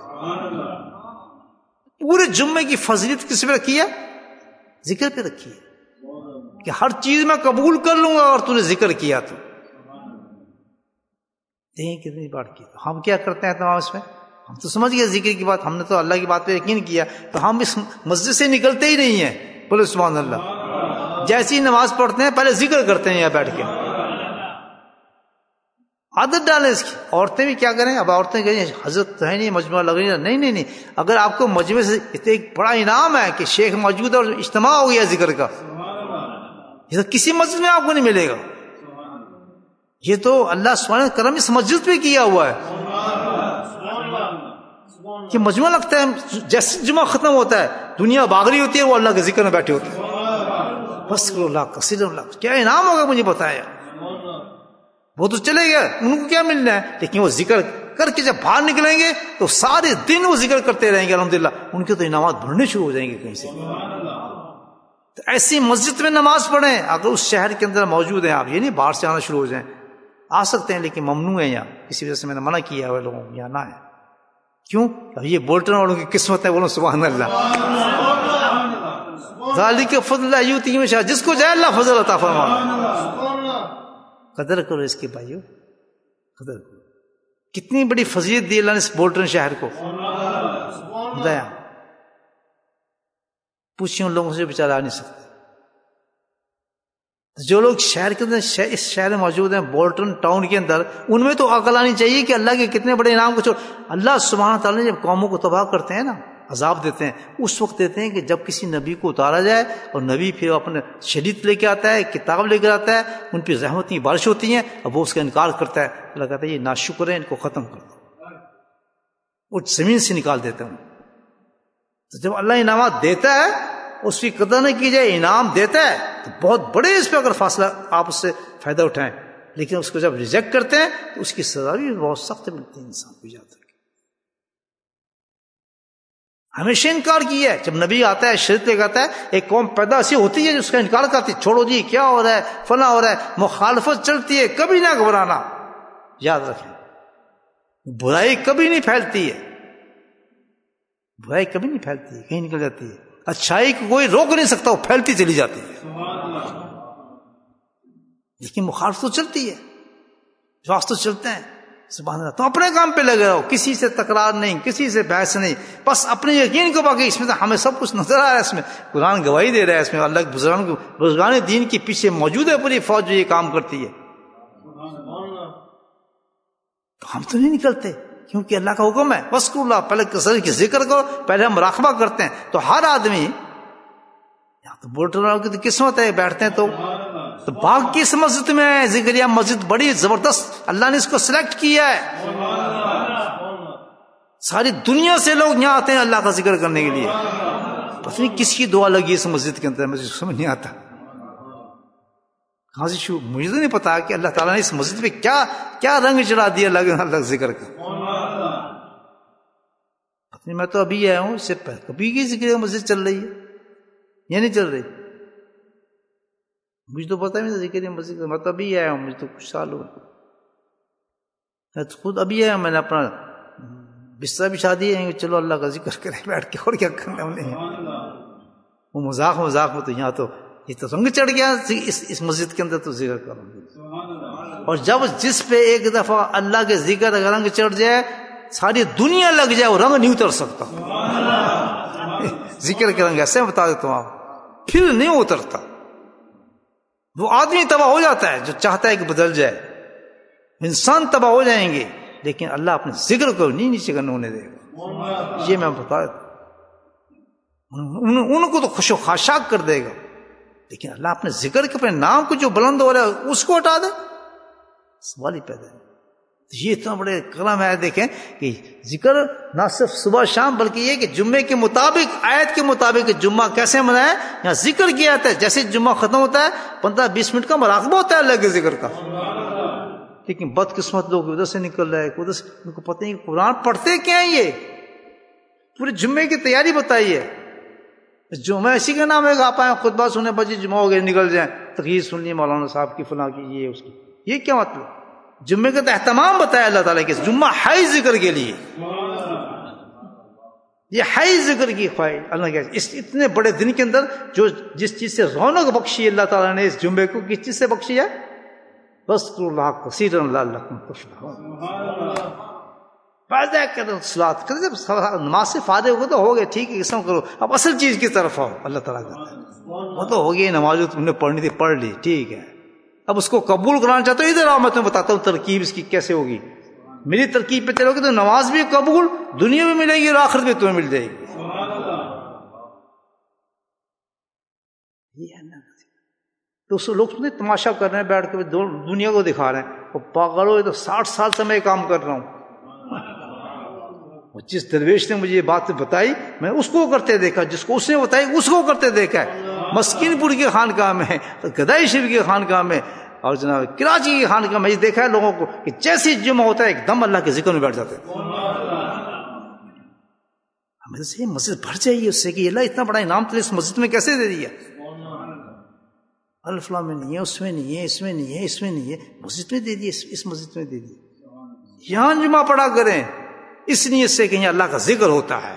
پورے جمعے کی فضیلت کس پہ رکھی ہے؟ ذکر پہ رکھی ہے کہ ہر چیز میں قبول کر لوں گا اور تو نے ذکر کیا تو. دیکھیں کتنی بات کی. ہم کیا کرتے ہیں تمام اس میں؟ ہم تو سمجھ گئے ذکر کی بات، ہم نے تو اللہ کی بات پہ یقین کیا، تو ہم اس مسجد سے نکلتے ہی نہیں ہیں. بولے سبحان اللہ. جیسی نماز پڑھتے ہیں پہلے ذکر کرتے ہیں یہاں بیٹھ کے. عادت ڈالیں اس کی. عورتیں بھی کیا کریں؟ اب عورتیں کہیں حضرت تو ہے نہیں, مجموعہ لگ رہی ہے. نہیں نہیں نہیں, اگر آپ کو مجموعے سے ایک بڑا انعام ہے کہ شیخ موجود ہے اور اجتماع ہو گیا ذکر کا, یہ تو کسی مسجد میں آپ کو نہیں ملے گا. یہ تو اللہ سبحانہ کرم اس مسجد پہ کیا ہوا ہے کہ مجموعہ لگتا ہے. جیسے جمعہ ختم ہوتا ہے دنیا بھاگ رہی ہوتی ہے, وہ اللہ کے ذکر میں بیٹھے ہوتے ہیں. بس کرو اللہ کثیر اللہ, کیا انعام ہوگا مجھے بتایا. وہ تو چلے گئے, ان کو کیا ملنا ہے, لیکن وہ ذکر کر کے جب باہر نکلیں گے تو سارے دن وہ ذکر کرتے رہیں گے الحمدللہ. ان کے تو انعامات بڑھنے شروع ہو جائیں گے کہیں سے. تو ایسی مسجد میں نماز پڑھیں اگر اس شہر کے اندر موجود ہیں آپ. یہ نہیں باہر سے آنا شروع ہو جائیں, آ سکتے ہیں لیکن ممنوع ہے یہاں, کسی وجہ سے میں نے منع کیا ہے لوگوں کو یہاں نہ ہے. کیوں؟ یہ بولٹن والوں کی قسمت ہے. بولو سبحان اللہ. ذالک فضل اللہ یؤتیہ من یشاء, جس کو جائے اللہ فضل عطا فرماتا. قدر کرو اس کی بھائیو, قدر کرو. کتنی بڑی فضیلت دی اللہ نے اس بولٹن شہر کو. دیا پوچھیں ان لوگوں سے بیچارہ آ نہیں سکتے. جو لوگ شہر کے اندر اس شہر میں موجود ہیں بولٹن ٹاؤن کے اندر, ان میں تو عقل آنی چاہیے کہ اللہ کے کتنے بڑے انعام کو چھوڑ. اللہ سبحانہ تعالیٰ نے جب قوموں کو تباہ کرتے ہیں نا, عذاب دیتے ہیں, اس وقت دیتے ہیں کہ جب کسی نبی کو اتارا جائے اور نبی پھر اپنے شریعت لے کے آتا ہے, کتاب لے کر آتا ہے, ان پہ رحمت کی بارش ہوتی ہیں, اب وہ اس کا انکار کرتا ہے. اللہ کہتا ہے یہ ناشکر ہیں, ان کو ختم کر دو, وہ زمین سے نکال دیتا ہوں. تو جب اللہ انعامات دیتا ہے اس کی قدر نہ کی جائے, انعام دیتا ہے تو بہت بڑے اس پہ اگر فاصلہ آپ اس سے فائدہ اٹھائیں, لیکن اس کو جب ریجیکٹ کرتے ہیں تو اس کی سزا بھی بہت سخت ملتی ہے انسان کو. یاد رکھیں ہمیشہ انکار کیا ہے. جب نبی آتا ہے شریعت لے کے آتا ہے, ایک قوم پیدا ایسی ہوتی ہے جو اس کا انکار کرتی ہے, چھوڑو جی کیا ہو رہا ہے, فلاں ہو رہا ہے, مخالفت چلتی ہے, کبھی نہ گھبرانا. یاد رکھیں برائی کبھی نہیں پھیلتی ہے, برائی کبھی نہیں پھیلتی ہے, کہیں نکل جاتی ہے. اچھائی کو کوئی روک نہیں سکتا, وہ پھیلتی چلی جاتی ہے, لیکن مخالفت تو چلتی ہے, واسطے چلتے ہیں. سبحان اللہ. تم اپنے کام پہ لگے رہو, کسی سے تکرار نہیں, کسی سے بحث نہیں, بس اپنے یقین کو. باقی اس میں تو ہمیں سب کچھ نظر آ رہا ہے, اس میں قرآن گواہی دے رہا ہے, اس میں اللہ کے بزرگان بزرگان دین کے پیچھے موجود ہے پوری فوج جو یہ کام کرتی ہے. تو ہم تو نہیں نکلتے کیونکہ اللہ کا حکم ہے بس کرو اللہ, پہلے کثرت کی ذکر کرو, پہلے ہم مراقبہ کرتے ہیں. تو ہر آدمی یہاں تو بولٹن والوں کی تو قسمت ہے, بیٹھتے ہیں تو تو باغ کی اس مسجد میں ہے. ذکریہ مسجد بڑی زبردست, اللہ نے اس کو سلیکٹ کیا ہے. ساری دنیا سے لوگ یہاں آتے ہیں اللہ کا ذکر کرنے کے لیے. پتہ نہیں کس کی دعا لگی اس مسجد کے اندر, مجھے سمجھ نہیں آتا کہاں سے شروع. مجھے تو نہیں پتا کہ اللہ تعالیٰ نے اس مسجد پہ کیا کیا رنگ چڑھا دیا اللہ اللہ ذکر کا. پتہ نہیں, میں تو ابھی آیا ہوں, اس سے کبھی کی ذکر مسجد چل رہی ہے یا نہیں چل رہی, مجھے تو پتا نہیں ذکر مسجد. میں تو ابھی آیا ہوں, مجھے تو کچھ سال ہو, میں تو خود ابھی آیا ہوں. میں نے اپنا بستر بچھا دیا, چلو اللہ کا ذکر کریں بیٹھ کے, اور کیا کرنا ہم نے. وہ مذاق مذاق میں تو یہاں تو یہ تو رنگ چڑھ گیا اس, اس مسجد کے اندر, تو ذکر کروں. اور جب جس پہ ایک دفعہ اللہ کے ذکر اگر رنگ چڑھ جائے, ساری دنیا لگ جائے, وہ رنگ نہیں اتر سکتا. ذکر کے رنگ ایسے بتا دیتا ہوں آپ, پھر نہیں اترتا. وہ آدمی تباہ ہو جاتا ہے جو چاہتا ہے کہ بدل جائے, انسان تباہ ہو جائیں گے, لیکن اللہ اپنے ذکر کو نہیں نیچے کرنے ہونے دے گا. یہ میں بتا دیتا ہوں, ان کو تو خوش و خاشاک کر دے گا, لیکن اللہ اپنے ذکر کے اپنے نام کو جو بلند ہو رہا ہے اس کو ہٹا دے, سوال ہی پیدا ہے. یہ اتنا بڑے کلام ہے. دیکھیں کہ ذکر نہ صرف صبح شام, بلکہ یہ کہ جمعے کے مطابق, آیت کے مطابق جمعہ کیسے منائے, یہاں ذکر کیا جاتا ہے. جیسے جمعہ ختم ہوتا ہے پندرہ بیس منٹ کا مراقبہ ہوتا ہے اللہ کے ذکر کا. لیکن بدقسمت لوگ ادھر سے نکل رہے ہیں, ادھر سے, ان کو پتہ نہیں قرآن پڑھتے کیا ہیں. یہ پورے جمعے کی تیاری بتائیے. جمعہ اسی کا نام ہے کہ آپ آئیں خطبہ سنے, بجے جمعہ ہو گئے, نکل جائیں, تقریر سن لی مولانا صاحب کی, فلاں کی, یہ اس کی. یہ کیا مطلب؟ جمعے کا تو اہتمام بتایا اللہ تعالیٰ کے, جمعہ ہے ذکر کے لیے, یہ ہے ذکر کی خواہش. اللہ کے اس اتنے بڑے دن کے اندر جو جس چیز سے رونق بخشی اللہ تعالیٰ نے اس جمعے کو, کس چیز سے بخشی ہے؟ بس اللہ کثیرا لعلکم تفلحون. فائدہ کرو صلات کرو. جب نماز سے فائدے ہو تو ہو گئے, ٹھیک ہے قسم کرو, اب اصل چیز کی طرف آؤ. اللہ تعالیٰ کہتا ہے وہ تو ہو گئی نماز جو تم نے پڑھنی تھی پڑھ لی, ٹھیک ہے, اب اس کو قبول کرانا چاہتے ہو ادھر آؤ, میں تمہیں بتاتا ہوں ترکیب اس کی کیسے ہوگی. میری ترکیب پہ چلو گے تو نماز بھی قبول, دنیا میں ملے گی اور آخرت میں تمہیں مل جائے گی. یہ ہے نا. تو اس لوگ نے تماشا کر رہے ہیں بیٹھ کے دنیا کو دکھا رہے ہیں, وہ پاگل ہو, تو ساٹھ سال سے میں کام کر رہا ہوں. جس درویش نے مجھے یہ بات بتائی میں اس کو کرتے دیکھا, جس کو اس نے بتائی اس کو کرتے دیکھا ہے. مسکین پور کے خانقاہ میں, گدائی شریف کے خانقاہ میں, اور جناب کراچی کی خانقاہ میں یہ دیکھا ہے لوگوں کو کہ جیسے جمعہ ہوتا ہے ایک دم اللہ کے ذکر میں بیٹھ جاتے ہیں. ہمیں سے یہ مسجد بھر جائیے اس سے کہ اللہ اتنا بڑا انعام تو اس مسجد میں کیسے دے دیا. الفلا میں نہیں ہے, اس میں نہیں ہے, اس میں نہیں ہے, اس میں نہیں ہے, مسجد میں دے دیے, اس مسجد میں دے دیے. یہاں جمعہ پڑھا کریں اس نیت سے کہ یہاں اللہ کا ذکر ہوتا ہے.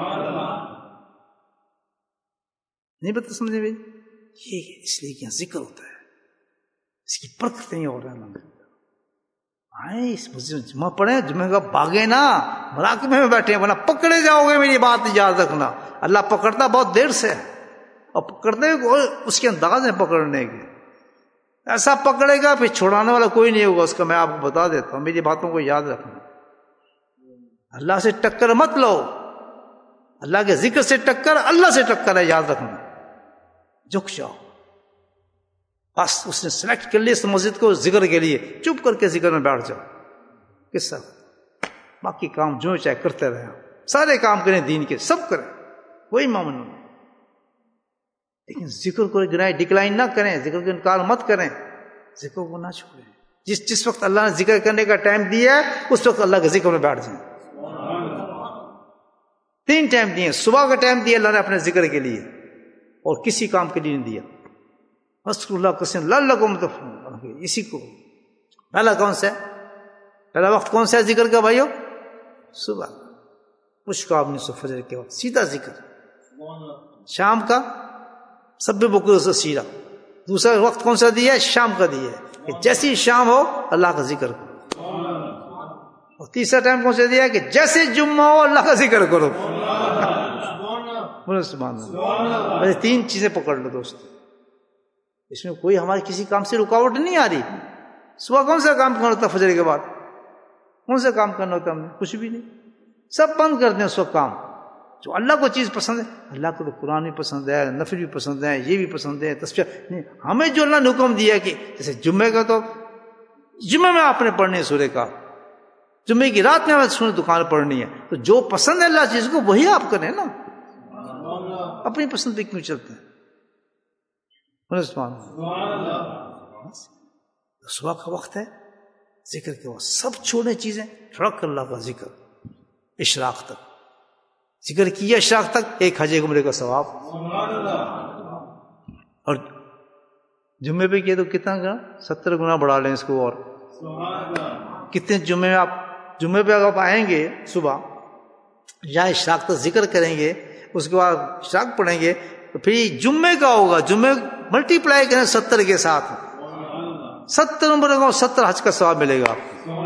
نہیں پتہ سمجھے بھائی, یہ اس لیے کہ یہاں ذکر ہوتا ہے, اس کی برکت نہیں ہو رہا ہے. آئے اس مسجد میں جمعہ پڑھیں, جمعہ کا بھاگے نا, مراقبے میں بیٹھے ہیں, ورنہ پکڑے جاؤ گے. میری بات یاد رکھنا, اللہ پکڑتا بہت دیر سے ہے, اور پکڑنے اس کے انداز ہیں پکڑنے کے. ایسا پکڑے گا پھر چھوڑانے والا کوئی نہیں ہوگا اس کا. میں آپ کو بتا دیتا ہوں, میری باتوں کو یاد رکھنا. اللہ سے ٹکر مت لو, اللہ کے ذکر سے ٹکر اللہ سے ٹکر ہے, یاد رکھنا. جھک جاؤ, بس اس نے سلیکٹ کر لیا اس مسجد کو ذکر کے لیے, چپ کر کے ذکر میں بیٹھ جاؤ. کس طرح باقی کام جو چاہے کرتے رہے, سارے کام کریں دین کے, سب کریں, کوئی معاملہ نہیں, لیکن ذکر کو گرائیں ڈکلائن نہ کریں, ذکر کا انکار مت کریں, ذکر کو نہ چھوڑیں. جس جس وقت اللہ نے ذکر کرنے کا ٹائم دیا ہے اس وقت اللہ کے ذکر میں بیٹھ جائیں. تین ٹائم دیے, صبح کا ٹائم دیا اللہ نے اپنے ذکر کے لیے, اور کسی کام کے لیے نہیں دیا. اذکروا اللہ کثیرا لعلکم تفلحون, اسی کو پہلا کون سا ہے, پہلا وقت کون سا ہے ذکر کا بھائیو؟ صبح. کچھ کام نہیں, سو فجر کے وقت سیدھا ذکر. شام کا سب بکر سے سیدھا. دوسرا وقت کون سا دیا ہے؟ شام کا دیا ہے کہ جیسی شام ہو اللہ کا ذکر کرو. اور تیسرا ٹائم کون سا دیا ہے کہ جیسے جمعہ ہو اللہ کا ذکر کرو. سبحان اللہ. تین چیزیں پکڑ لو دوست, اس میں کوئی ہمارے کسی کام سے رکاوٹ نہیں آ رہی. صبح کون سا کام کرنا ہوتا, فجر کے بعد کون سا کام کرنا ہوتا ہم نے؟ کچھ بھی نہیں, سب بند کر دیں اس وقت کام. جو اللہ کو چیز پسند ہے, اللہ کو تو قرآن بھی پسند ہے, نفل بھی پسند ہے, یہ بھی پسند ہے, تسبیح نہیں. ہمیں جو اللہ نے حکم دیا کہ جیسے جمعے کا, تو جمعے میں آپ نے پڑھنے سورے کا, جمعے کی رات میں ہمیں سورہ دکان پڑھنی ہے, تو جو پسند ہے اللہ چیز کو وہی آپ کریں نا, اپنی پسند پہ کیوں چلتے ہیں؟ صبح کا وقت ہے ذکر کے وقت, سب چھوڑے چیزیں, رکھ اللہ کا ذکر. اشراق تک ذکر کیا, اشراق تک ایک حج عمرے کا ثواب. اور جمعے پہ کیا تو کتنا گنا, ستر گنا بڑھا لیں اس کو. اور کتنے جمعے میں آپ, جمعے پہ اگر آپ آئیں گے صبح, یا اشراق تک ذکر کریں گے, اس کے بعد اشراق پڑھیں گے, تو پھر جمعے کا ہوگا, جمعے ملٹی پلائی کریں ستر کے ساتھ, ستر نمبر کا ستر حج کا ثواب ملے گا.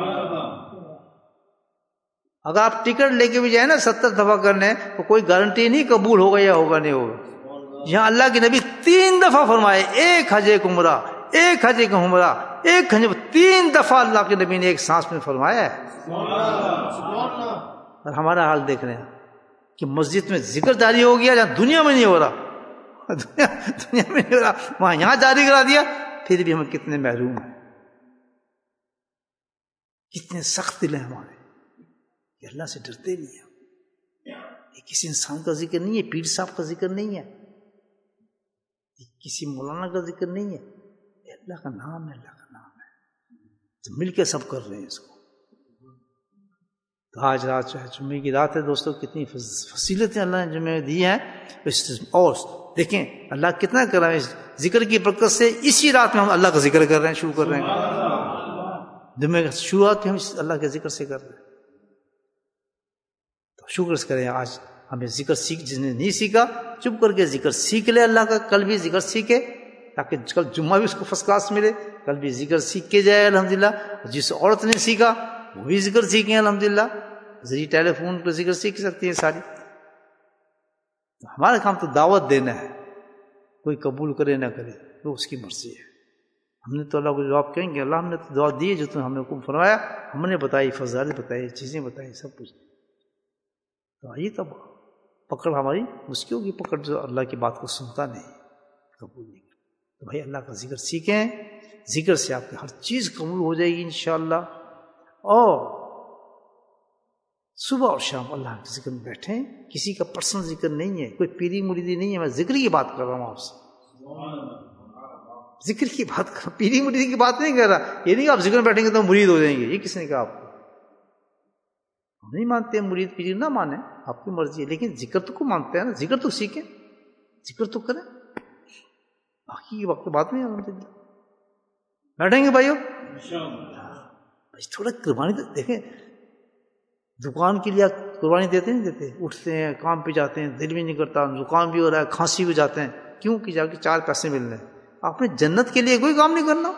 اگر آپ ٹکٹ لے کے بھی جائیں نا ستر دفعہ کرنے, تو کوئی گارنٹی نہیں قبول ہوگا یا ہوگا نہیں ہوگا. یہاں اللہ کے نبی تین دفعہ فرمائے, ایک حج ایک عمرہ, ایک حج ایک عمرہ, ایک حج, تین دفعہ اللہ کے نبی نے ایک سانس میں فرمایا ہے. اور ہمارا حال دیکھ رہے ہیں کہ مسجد میں ذکر جاری ہو گیا, جہاں دنیا میں نہیں ہو رہا, دنیا, دنیا میں نہیں ہو رہا, وہاں یہاں جاری کرا دیا. پھر بھی ہم کتنے محروم ہیں, کتنے سخت دل ہیں ہمارے, کہ اللہ سے ڈرتے نہیں ہیں. یہ کسی انسان کا ذکر نہیں ہے, پیر صاحب کا ذکر نہیں ہے, کسی مولانا کا ذکر نہیں ہے, یہ اللہ کا نام ہے, اللہ کا نام ہے. تو مل کے سب کر رہے ہیں اس کو. تو آج رات جو ہے جمعے کی رات ہے دوستو, کتنی فضیلتیں اللہ نے جمعے دی ہیں. اور دیکھیں اللہ کتنا کر رہا ہے, ذکر کی برکت سے اسی رات میں ہم اللہ کا ذکر کر رہے ہیں, شروع کر رہے ہیں. جمعے کا شروعات ہم اللہ کے ذکر سے کر رہے ہیں. تو شکر کریں, آج ہمیں ذکر سیکھ, جس نے نہیں سیکھا چپ کر کے ذکر سیکھ لے اللہ کا, کل بھی ذکر سیکھے, تاکہ کل جمعہ بھی اس کو فرسٹ کلاس ملے, کل بھی ذکر سیکھ کے جائے الحمدللہ. جس عورت نے سیکھا وہ بھی ذکر سیکھیں الحمدللہ. ذریعے ٹیلی فون پہ ذکر سیکھ سکتی ہیں ساری. ہمارا کام تو دعوت دینا ہے، کوئی قبول کرے نہ کرے وہ اس کی مرضی ہے. ہم نے تو اللہ کو جواب کہیں گے اللہ ہم نے تو دعا دی ہے جو تم نے ہم نے حکم فرمایا، ہم نے بتائی، فضائل بتائی، چیزیں بتائی، سب کچھ. تو آئیے تب پکڑ ہماری مشکل ہوگی، پکڑ جو اللہ کی بات کو سنتا نہیں، قبول نہیں. تو بھائی اللہ کا ذکر سیکھیں، ذکر سے آپ کی ہر چیز قبول ہو جائے گی انشاءاللہ. اور صبح اور شام اللہ کے ذکر میں بیٹھیں. کسی کا پرسنل ذکر نہیں ہے، کوئی پیری مریدی نہیں ہے، میں ذکر کی بات کر رہا ہوں آپ سے، ذکر کی بات کر، پیری مریدی کی بات نہیں کر رہا. یہ نہیں کہ آپ ذکر میں بیٹھیں گے تو مرید ہو جائیں گے، یہ کس نے کہا آپ کو؟ ہم نہیں مانتے ہیں مرید پیری نہ مانیں، آپ کی مرضی ہے، لیکن ذکر تو کو مانتے ہیں نا، ذکر تو سیکھیں، ذکر تو کریں، باقی کی وقت بات نہیں ہے. بیٹھیں گے بھائیو، تھوڑا قربانی تو دیکھیں. دکان کے لیے قربانی دیتے نہیں دیتے؟ اٹھتے ہیں کام پہ جاتے ہیں، دل بھی نہیں کرتا، زکام بھی ہو رہا ہے، کھانسی بھی جاتے ہیں، کیوں کہ جا کے چار پیسے مل رہے ہیں. آپ نے جنت کے لیے کوئی کام نہیں کرنا،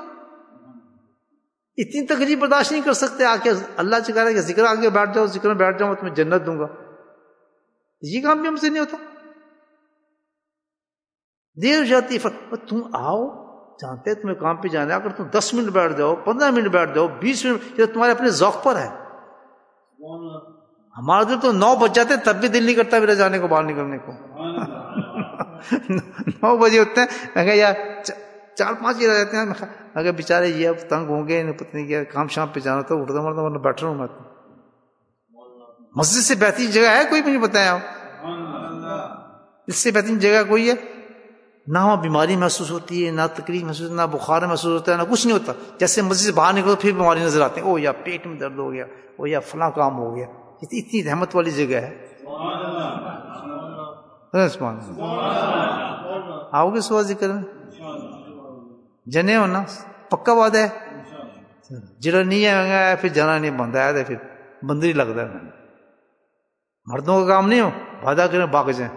اتنی تکلیف برداشت نہیں کر سکتے. آ کے اللہ سے کہہ رہا ہے کہ ذکر آگے بیٹھ جاؤ، ذکر میں بیٹھ جاؤ میں تمہیں جنت دوں گا. یہ کام بھی ہم سے نہیں ہوتا. دیر ہو جاتی ہے، تم آؤ، جانتے تمہیں کام پہ جانا ہے، اگر تم دس منٹ بیٹھ جاؤ، پندرہ منٹ بیٹھ جاؤ، بیس منٹ، یہ تمہارے اپنے ذوق پر ہے. ہمارا دل تو نو بج جاتے تب بھی دل نہیں کرتا میرا جانے کو، باہر نکلنے کو. نو بجے ہوتے ہیں، میں کہا یار چار پانچ ہی رہ جاتے ہیں. اگر بیچارے یہ اب تنگ ہوں گے، پتہ نہیں کیا کام شام پہ جانا تو اٹھتا مرتا ورنہ بیٹھ رہا ہوں میں. مسجد سے بہترین جگہ ہے کوئی؟ مجھے بتائیں آپ، اس سے بہترین جگہ کوئی ہے؟ نہ وہاں بیماری محسوس ہوتی ہے، نہ تکلیف محسوس، نہ بخار محسوس ہوتا ہے، نہ کچھ نہیں ہوتا. جیسے مسجد سے باہر نکلو پھر بیماری نظر آتے ہیں، او یا پیٹ میں درد ہو گیا، او یا فلاں کام ہو گیا. اتنی رحمت والی جگہ ہے. آؤ گے صبح ذکر میں؟ جنے ہونا پکا وعدہ ہے. جڑا نہیں ہے پھر جانا نہیں بنتا ہے، پھر بندری لگتا ہے. مردوں کا کام نہیں ہو، وعدہ کریں باغ جائیں.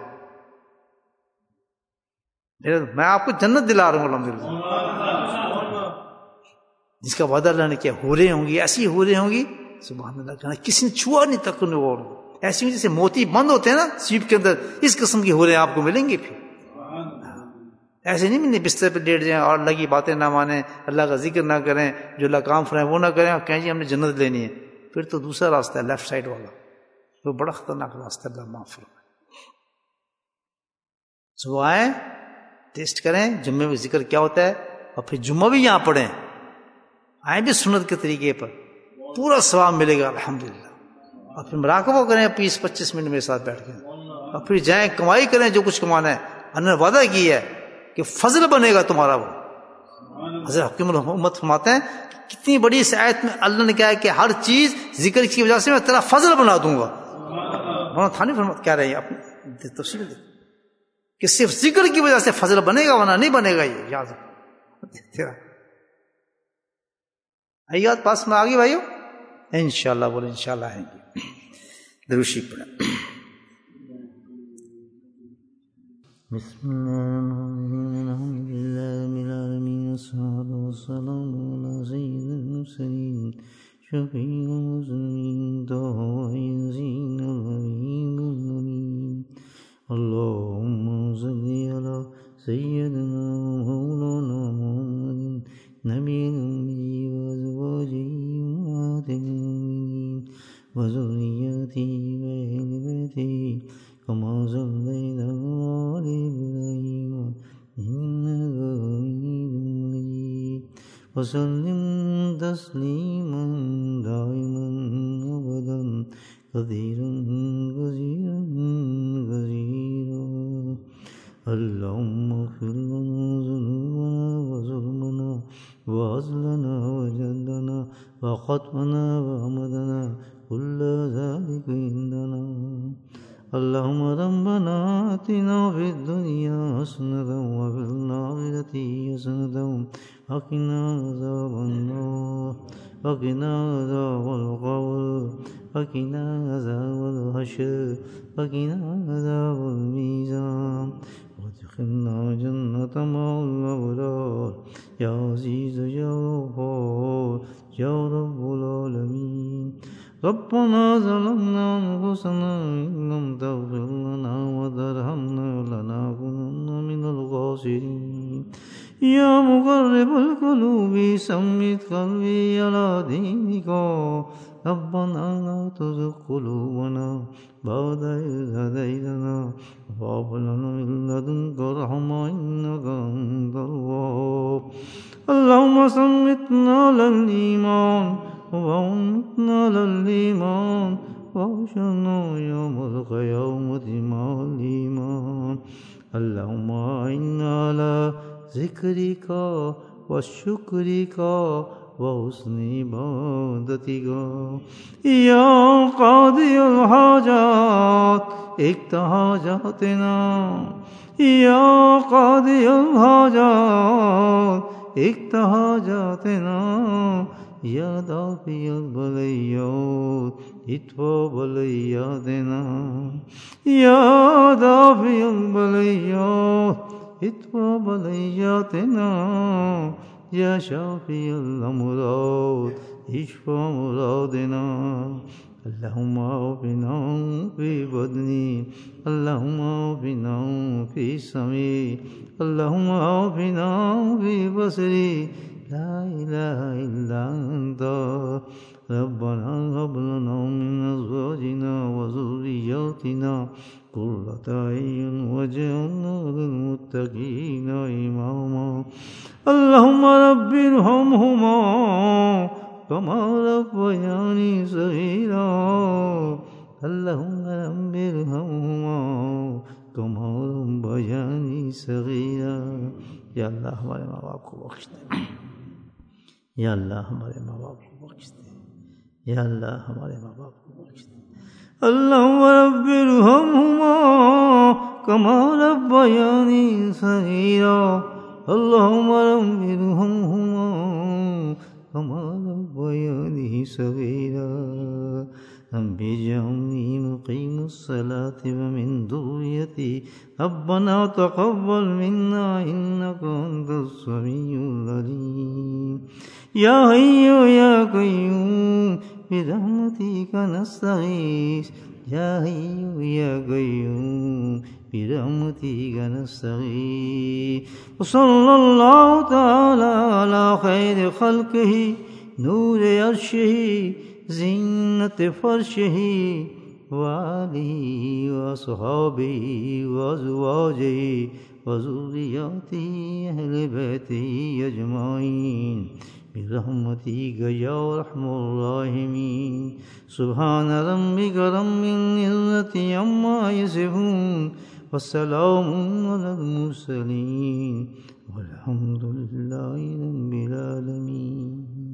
میں آپ کو جنت دلا رہا ہوں الحمدللہ. جس کا وعدہ اللہ نے کیا، ہو رہے ہوں گی، ایسی ہو رہے ہوں گی سبحان اللہ، کہنا کسی نے چھوا نہیں تک انہیں. اور ایسی جیسے موتی بند ہوتے ہیں نا سیپ کے اندر، اس قسم کی ہو رہے ہیں آپ کو ملیں گے. پھر ایسے نہیں ملنے بستر پہ لیٹ جائیں اور اللہ کی باتیں نہ مانیں، اللہ کا ذکر نہ کریں، جو اللہ کام فرمائے وہ نہ کریں اور کہیں جی ہم نے جنت لینی ہے. پھر تو دوسرا راستہ ہے لیفٹ سائڈ والا، وہ بڑا خطرناک راستہ ہے. اللہ معاف فرمائے. صبح آئیں، ٹیسٹ کریں جمعے میں ذکر کیا ہوتا ہے، اور پھر جمعہ بھی یہاں پڑھیں. آئیں بھی سنت کے طریقے پر، پورا ثواب ملے گا الحمدللہ. اور پھر مراقبہ کریں بیس پچیس منٹ میرے ساتھ بیٹھ کے، اور پھر جائیں کمائی کریں جو کچھ کمانا ہے. اللہ نے وعدہ کیا ہے کہ فضل بنے گا تمہارا. وہ حضرت حکیم الامت فرماتے ہیں کتنی بڑی اس آیت میں اللہ نے کہا ہے کہ ہر چیز ذکر کی وجہ سے میں تیرا فضل بنا دوں گا. مولانا تھانی فرماتے کہہ رہے ہیں اپنی تفصیل دے کہ صرف ذکر کی وجہ سے فضل بنے گا، ورنہ نہیں بنے گا. یہ یاد رکھو. آئیات پاس میں آگے بھائیو انشاءاللہ بولے انشاءاللہ آئیں گے. دروشی پڑھیں. بسم اللہ الحمد للہ رب العالمین والصلاة والسلام علی سید المرسلین شفیع المذنبین طه یاسین الحبیب الامین. اللهم صل على سيدنا مولانا محمد نبي الأمي وأزواجه أمهات المؤمنين وذريته وأهل بيته كما صليت على إبراهيم إنك حميد مجيد. وسلم تسليما دائما أبدا كثيرا كثيرا كثيرا. اللهم اغفر لنا ذنوبنا وظلمنا وأصلنا وجدنا وخطأنا وعمدنا كل ذلك عندنا. اللهم ربنا آتنا في الدنيا حسنة وفي الآخرة حسنة وقنا عذاب النار وقنا عذاب القبر وقنا عذاب الحشر وقنا عذاب الميزان وادخلنا جنة مع الأبرار يا عزيز يا غفار يا رب العالمين. ربنا ظلمنا أنفسنا إن لم تغفر لنا وترحمنا لنكونن من الخاسرين يا مقرب القلوب ثبت قلبي على دينك ربنا لا تزغ قلوبنا بعد إذ هديتنا وهب لنا من لدنك رحمة إنك أنت الوهاب اللهم ثبتنا على الإيمان وأمتنا على الإيمان واحشرنا يوم القيامة مع الإيمان اللهم أعنا على ذكرك وشكرك وحسن عبادتك يا قاضي الحاجات اقض حاجاتنا يا قاضي الحاجات اقض حاجاتنا يا دافع البليات ادفع بلياتنا يا دافع البليات ادفع بلياتنا يا شافي الأمراض اشفى مرادنا اللهم عافنا في بدني اللهم عافنا في سمعي اللهم عافنا في بصري لا إله إلا أنت ربنا هب لنا من أزواجنا وذرياتنا قرة أعين واجعلنا للمتقين إماما اللهم رب ارحمهما كما ربياني صغيرا اللهم رب ارحمهما كما ربياني صغيرا या अल्लाह हमारे माँ बाप को बख्श दे या अल्लाह हमारे माँ बाप को बख्श दे या अल्लाह हमारे माँ बाप को बख्श दे اللهم رب ارحمهما كما ربياني صغيرا اللهم رب ارحمهما كما ربياني صغيرا رب اجعلني مقيم الصلاة ومن ذريتي ربنا تقبل منا إنك أنت السميع العليم يا حي يا قيوم برحمتك نستغيث يا حي يا قيوم برحمتك نستغيث وصلى الله تعالى على خير خلقه نور عرشه زينة فرشه وآله وصحابه وأزواجه وذرياته أهل بيته أجمعين برحمتك يا أرحم الراحمين سبحان ربك رب العزة عما يصفون والسلام على المرسلين والحمد لله رب العالمين.